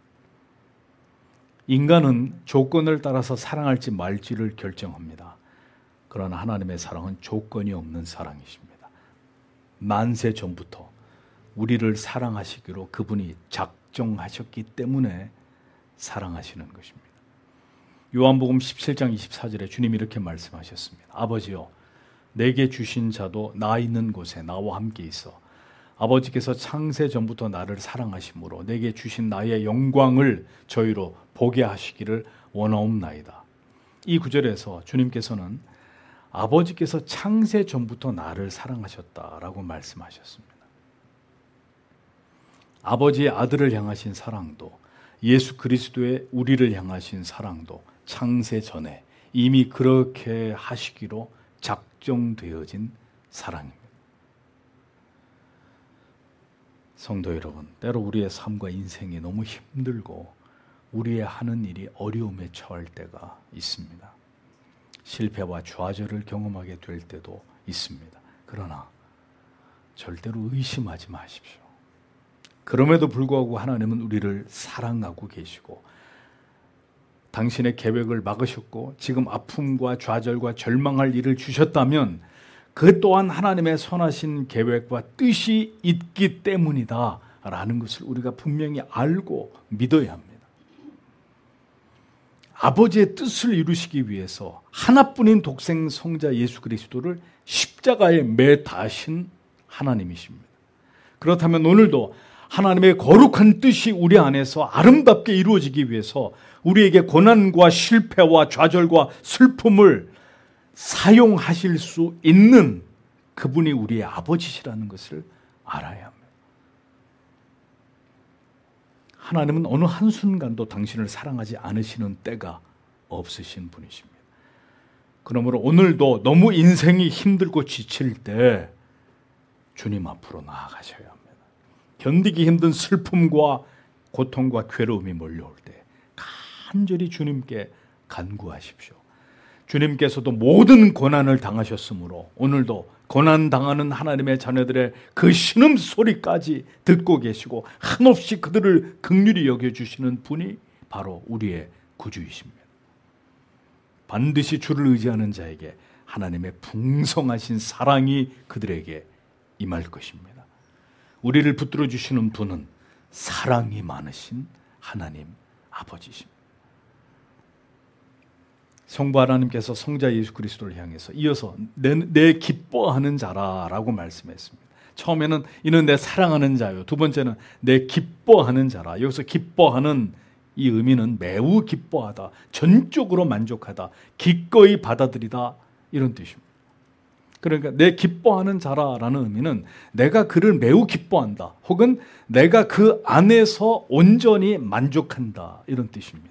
인간은 조건을 따라서 사랑할지 말지를 결정합니다. 그러나 하나님의 사랑은 조건이 없는 사랑이십니다. 만세 전부터 우리를 사랑하시기로 그분이 작정하셨기 때문에 사랑하시는 것입니다. 요한복음 17장 24절에 주님이 이렇게 말씀하셨습니다. 아버지여 내게 주신 자도 나 있는 곳에 나와 함께 있어 아버지께서 창세 전부터 나를 사랑하심으로 내게 주신 나의 영광을 저희로 보게 하시기를 원하옵나이다. 이 구절에서 주님께서는 아버지께서 창세 전부터 나를 사랑하셨다라고 말씀하셨습니다. 아버지의 아들을 향하신 사랑도 예수 그리스도의 우리를 향하신 사랑도 창세 전에 이미 그렇게 하시기로 작정되어진 사랑입니다. 성도 여러분, 때로 우리의 삶과 인생이 너무 힘들고 우리의 하는 일이 어려움에 처할 때가 있습니다. 실패와 좌절을 경험하게 될 때도 있습니다. 그러나 절대로 의심하지 마십시오. 그럼에도 불구하고 하나님은 우리를 사랑하고 계시고 당신의 계획을 막으셨고 지금 아픔과 좌절과 절망할 일을 주셨다면 그 또한 하나님의 선하신 계획과 뜻이 있기 때문이다 라는 것을 우리가 분명히 알고 믿어야 합니다. 아버지의 뜻을 이루시기 위해서 하나뿐인 독생 성자 예수 그리스도를 십자가에 매다신 하나님이십니다. 그렇다면 오늘도 하나님의 거룩한 뜻이 우리 안에서 아름답게 이루어지기 위해서 우리에게 고난과 실패와 좌절과 슬픔을 사용하실 수 있는 그분이 우리의 아버지시라는 것을 알아야 합니다. 하나님은 어느 한순간도 당신을 사랑하지 않으시는 때가 없으신 분이십니다. 그러므로 오늘도 너무 인생이 힘들고 지칠 때 주님 앞으로 나아가셔야 합니다. 견디기 힘든 슬픔과 고통과 괴로움이 몰려올 때 간절히 주님께 간구하십시오. 주님께서도 모든 고난을 당하셨으므로 오늘도 고난 당하는 하나님의 자녀들의 그 신음소리까지 듣고 계시고 한없이 그들을 긍휼히 여겨주시는 분이 바로 우리의 구주이십니다. 반드시 주를 의지하는 자에게 하나님의 풍성하신 사랑이 그들에게 임할 것입니다. 우리를 붙들어 주시는 분은 사랑이 많으신 하나님 아버지십니다. 성부 하나님께서 성자 예수 그리스도를 향해서 이어서 내 기뻐하는 자라라고 말씀했습니다. 처음에는 이는 내 사랑하는 자요. 두 번째는 내 기뻐하는 자라. 여기서 기뻐하는 이 의미는 매우 기뻐하다, 전적으로 만족하다, 기꺼이 받아들이다 이런 뜻입니다. 그러니까 내 기뻐하는 자라라는 의미는 내가 그를 매우 기뻐한다, 혹은 내가 그 안에서 온전히 만족한다 이런 뜻입니다.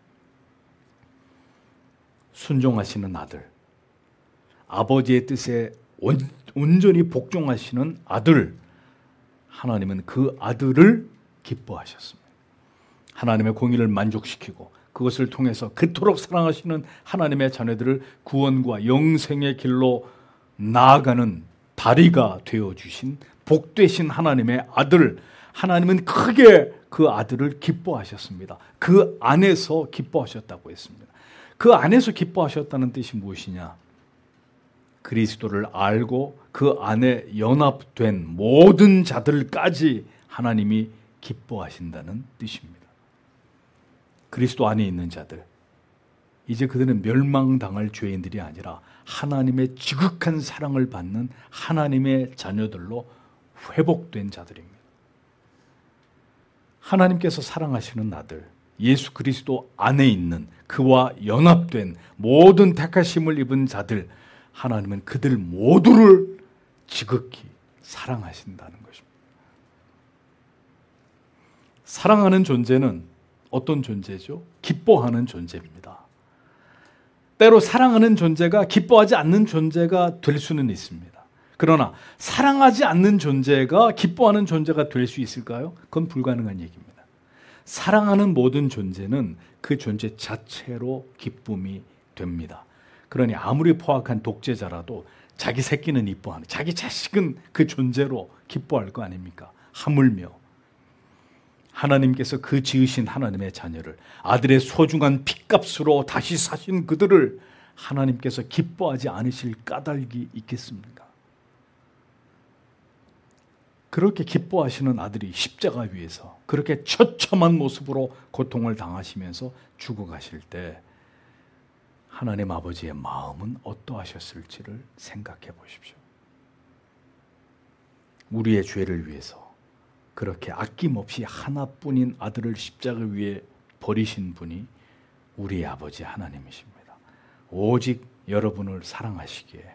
순종하시는 아들, 아버지의 뜻에 온전히 복종하시는 아들, 하나님은 그 아들을 기뻐하셨습니다. 하나님의 공의를 만족시키고 그것을 통해서 그토록 사랑하시는 하나님의 자녀들을 구원과 영생의 길로 나아가는 다리가 되어주신 복되신 하나님의 아들, 하나님은 크게 그 아들을 기뻐하셨습니다. 그 안에서 기뻐하셨다고 했습니다. 그 안에서 기뻐하셨다는 뜻이 무엇이냐? 그리스도를 알고 그 안에 연합된 모든 자들까지 하나님이 기뻐하신다는 뜻입니다. 그리스도 안에 있는 자들, 이제 그들은 멸망당할 죄인들이 아니라 하나님의 지극한 사랑을 받는 하나님의 자녀들로 회복된 자들입니다. 하나님께서 사랑하시는 아들, 예수 그리스도 안에 있는 그와 연합된 모든 택하심을 입은 자들, 하나님은 그들 모두를 지극히 사랑하신다는 것입니다. 사랑하는 존재는 어떤 존재죠? 기뻐하는 존재입니다. 때로 사랑하는 존재가 기뻐하지 않는 존재가 될 수는 있습니다. 그러나 사랑하지 않는 존재가 기뻐하는 존재가 될 수 있을까요? 그건 불가능한 얘기입니다. 사랑하는 모든 존재는 그 존재 자체로 기쁨이 됩니다. 그러니 아무리 포악한 독재자라도 자기 새끼는 이뻐하는, 자기 자식은 그 존재로 기뻐할 거 아닙니까? 하물며 하나님께서 그 지으신 하나님의 자녀를 아들의 소중한 핏값으로 다시 사신 그들을 하나님께서 기뻐하지 않으실 까닭이 있겠습니까? 그렇게 기뻐하시는 아들이 십자가 위에서 그렇게 처참한 모습으로 고통을 당하시면서 죽어가실 때 하나님 아버지의 마음은 어떠하셨을지를 생각해 보십시오. 우리의 죄를 위해서 그렇게 아낌없이 하나뿐인 아들을 십자가 위에 버리신 분이 우리의 아버지 하나님이십니다. 오직 여러분을 사랑하시기에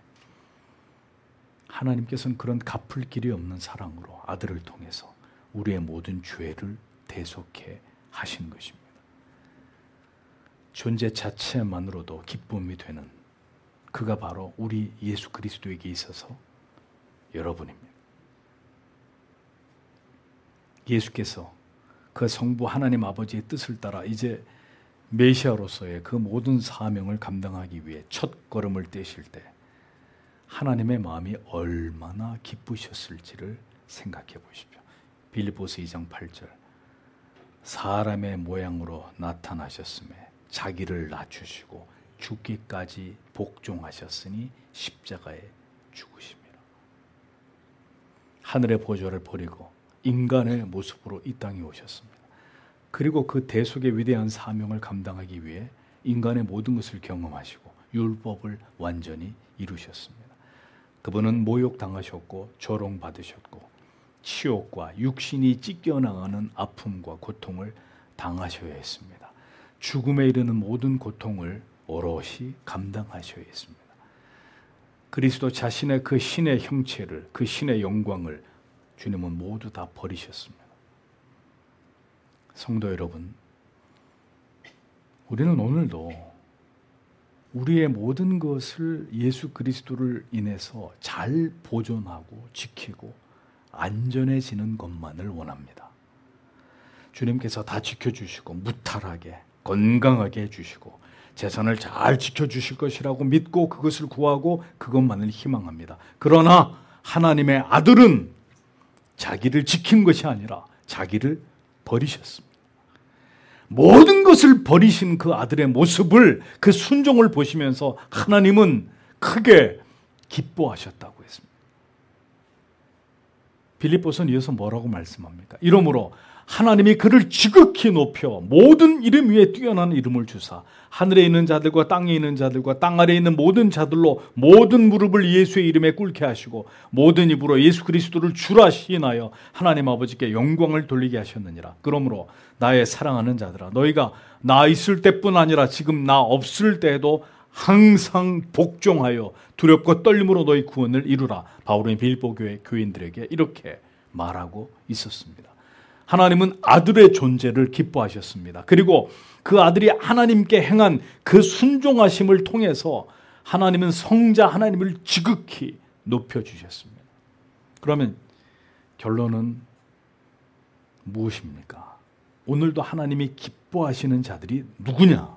하나님께서는 그런 갚을 길이 없는 사랑으로 아들을 통해서 우리의 모든 죄를 대속해 하신 것입니다. 존재 자체만으로도 기쁨이 되는 그가 바로 우리 예수 그리스도에게 있어서 여러분입니다. 예수께서 그 성부 하나님 아버지의 뜻을 따라 이제 메시아로서의 그 모든 사명을 감당하기 위해 첫 걸음을 떼실 때 하나님의 마음이 얼마나 기쁘셨을지를 생각해 보십시오. 빌립보서 2장 8절, 사람의 모양으로 나타나셨음에 자기를 낮추시고 죽기까지 복종하셨으니 십자가에 죽으심이라. 하늘의 보좌를 버리고 인간의 모습으로 이 땅에 오셨습니다. 그리고 그 대속의 위대한 사명을 감당하기 위해 인간의 모든 것을 경험하시고 율법을 완전히 이루셨습니다. 그분은 모욕당하셨고 조롱받으셨고 치욕과 육신이 찢겨나가는 아픔과 고통을 당하셔야 했습니다. 죽음에 이르는 모든 고통을 오롯이 감당하셔야 했습니다. 그리스도 자신의 그 신의 형체를, 그 신의 영광을 주님은 모두 다 버리셨습니다. 성도 여러분, 우리는 오늘도 우리의 모든 것을 예수 그리스도를 인해서 잘 보존하고 지키고 안전해지는 것만을 원합니다. 주님께서 다 지켜주시고 무탈하게 건강하게 해주시고 재산을 잘 지켜주실 것이라고 믿고 그것을 구하고 그것만을 희망합니다. 그러나 하나님의 아들은 자기를 지킨 것이 아니라 자기를 버리셨습니다. 모든 것을 버리신 그 아들의 모습을, 그 순종을 보시면서 하나님은 크게 기뻐하셨다고 했습니다. 빌립보서는 이어서 뭐라고 말씀합니까? 이러므로 하나님이 그를 지극히 높여 모든 이름 위에 뛰어난 이름을 주사 하늘에 있는 자들과 땅에 있는 자들과 땅 아래에 있는 모든 자들로 모든 무릎을 예수의 이름에 꿇게 하시고 모든 입으로 예수 그리스도를 주라 시인하여 하나님 아버지께 영광을 돌리게 하셨느니라. 그러므로 나의 사랑하는 자들아, 너희가 나 있을 때뿐 아니라 지금 나 없을 때에도 항상 복종하여 두렵고 떨림으로 너희 구원을 이루라. 바울은 빌립보 교회 교인들에게 이렇게 말하고 있었습니다. 하나님은 아들의 존재를 기뻐하셨습니다. 그리고 그 아들이 하나님께 행한 그 순종하심을 통해서 하나님은 성자 하나님을 지극히 높여주셨습니다. 그러면 결론은 무엇입니까? 오늘도 하나님이 기뻐하시는 자들이 누구냐?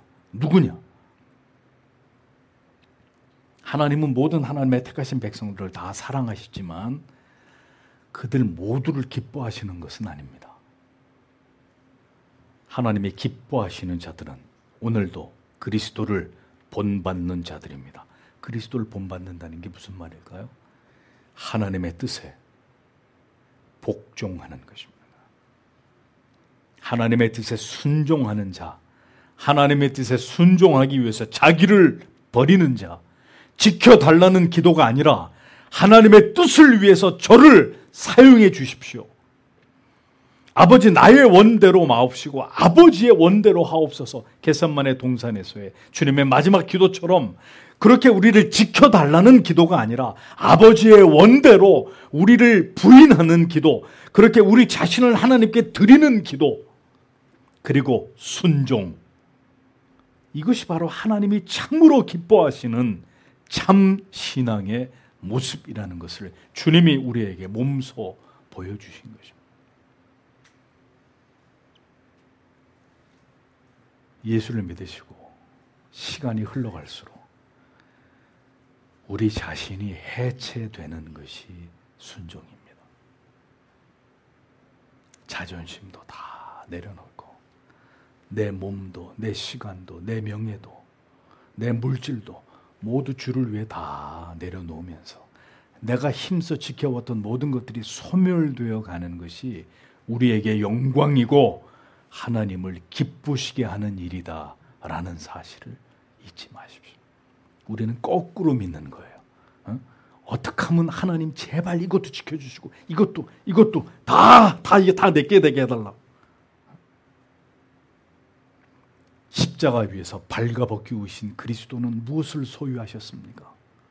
하나님은 모든 하나님의 택하신 백성들을 다 사랑하시지만 그들 모두를 기뻐하시는 것은 아닙니다. 하나님이 기뻐하시는 자들은 오늘도 그리스도를 본받는 자들입니다. 그리스도를 본받는다는 게 무슨 말일까요? 하나님의 뜻에 복종하는 것입니다. 하나님의 뜻에 순종하는 자, 하나님의 뜻에 순종하기 위해서 자기를 버리는 자, 지켜달라는 기도가 아니라 하나님의 뜻을 위해서 저를 사용해 주십시오. 아버지 나의 원대로 마옵시고 아버지의 원대로 하옵소서. 겟세마네 동산에서의 주님의 마지막 기도처럼 그렇게 우리를 지켜달라는 기도가 아니라 아버지의 원대로 우리를 부인하는 기도, 그렇게 우리 자신을 하나님께 드리는 기도, 그리고 순종, 이것이 바로 하나님이 참으로 기뻐하시는 참 신앙의 모습이라는 것을 주님이 우리에게 몸소 보여주신 것입니다. 예수를 믿으시고 시간이 흘러갈수록 우리 자신이 해체되는 것이 순종입니다. 자존심도 다 내려놓고 내 몸도, 내 시간도, 내 명예도, 내 물질도 모두 주를 위해 다 내려놓으면서 내가 힘써 지켜왔던 모든 것들이 소멸되어 가는 것이 우리에게 영광이고 하나님을 기쁘시게 하는 일이다라는 사실을 잊지 마십시오. 우리는 거꾸로 믿는 거예요. 어떻게 하면 하나님 제발 이것도 지켜주시고 이것도 다 이게 다 내게 되게 해달라고. 십자가 위에서 발가벗기 우신 그리스도는 무엇을 소유하셨습니까?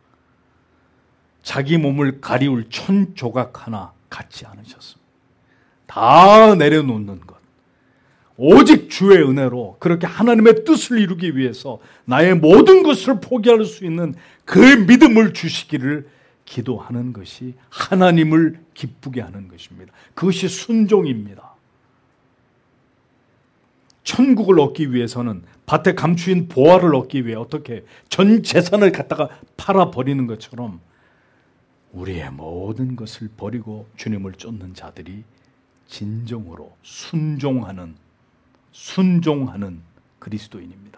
자기 몸을 가리울 천 조각 하나 갖지 않으셨습니다. 다 내려놓는 것. 오직 주의 은혜로 그렇게 하나님의 뜻을 이루기 위해서 나의 모든 것을 포기할 수 있는 그 믿음을 주시기를 기도하는 것이 하나님을 기쁘게 하는 것입니다. 그것이 순종입니다. 천국을 얻기 위해서는 밭에 감추인 보화를 얻기 위해 어떻게 전 재산을 갖다가 팔아버리는 것처럼 우리의 모든 것을 버리고 주님을 쫓는 자들이 진정으로 순종하는 그리스도인입니다.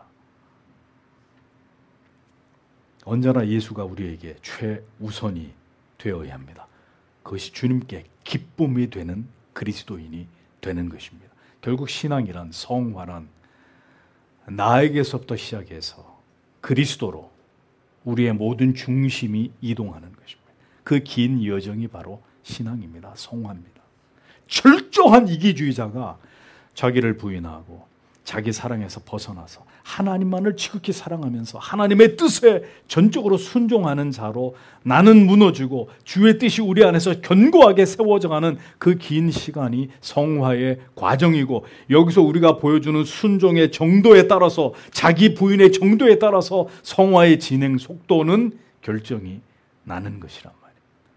언제나 예수가 우리에게 최우선이 되어야 합니다. 그것이 주님께 기쁨이 되는 그리스도인이 되는 것입니다. 결국 신앙이란, 성화란 나에게서부터 시작해서 그리스도로 우리의 모든 중심이 이동하는 것입니다. 그 긴 여정이 바로 신앙입니다. 성화입니다. 철저한 이기주의자가 자기를 부인하고 자기 사랑에서 벗어나서 하나님만을 지극히 사랑하면서 하나님의 뜻에 전적으로 순종하는 자로 나는 무너지고 주의 뜻이 우리 안에서 견고하게 세워져가는 그 긴 시간이 성화의 과정이고, 여기서 우리가 보여주는 순종의 정도에 따라서, 자기 부인의 정도에 따라서 성화의 진행 속도는 결정이 나는 것이란 말이에요.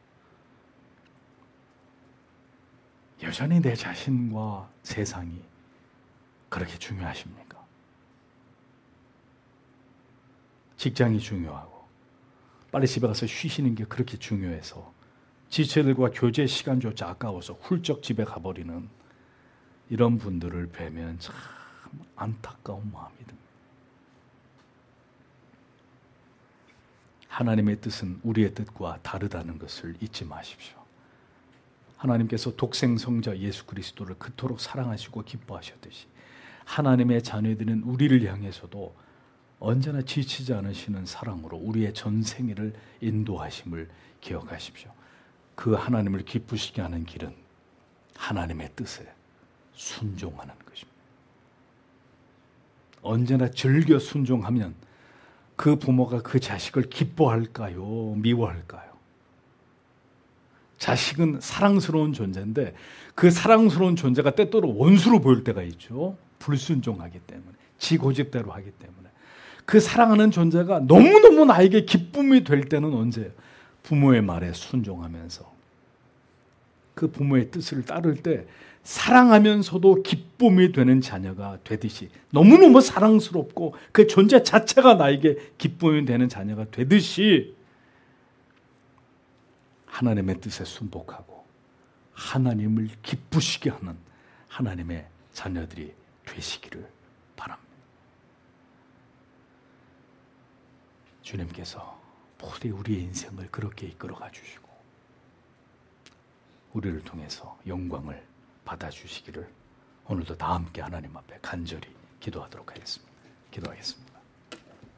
여전히 내 자신과 세상이 그렇게 중요하십니까? 직장이 중요하고 빨리 집에 가서 쉬시는 게 그렇게 중요해서 지체들과 교제 시간조차 아까워서 훌쩍 집에 가버리는 이런 분들을 뵈면 참 안타까운 마음이 듭니다. 하나님의 뜻은 우리의 뜻과 다르다는 것을 잊지 마십시오. 하나님께서 독생성자 예수 그리스도를 그토록 사랑하시고 기뻐하셨듯이 하나님의 자녀들은 우리를 향해서도 언제나 지치지 않으시는 사랑으로 우리의 전생애를 인도하심을 기억하십시오. 그 하나님을 기쁘시게 하는 길은 하나님의 뜻에 순종하는 것입니다. 언제나 즐겨 순종하면 그 부모가 그 자식을 기뻐할까요? 미워할까요? 자식은 사랑스러운 존재인데 그 사랑스러운 존재가 때때로 원수로 보일 때가 있죠. 불순종하기 때문에, 지 고집대로 하기 때문에. 그 사랑하는 존재가 너무너무 나에게 기쁨이 될 때는 언제예요? 부모의 말에 순종하면서 그 부모의 뜻을 따를 때 사랑하면서도 기쁨이 되는 자녀가 되듯이, 너무너무 사랑스럽고 그 존재 자체가 나에게 기쁨이 되는 자녀가 되듯이 하나님의 뜻에 순복하고 하나님을 기쁘시게 하는 하나님의 자녀들이 되시기를 바랍니다. 주님께서 부디 우리의 인생을 그렇게 이끌어가 주시고 우리를 통해서 영광을 받아주시기를 오늘도 다 함께 하나님 앞에 간절히 기도하도록 하겠습니다. 기도하겠습니다.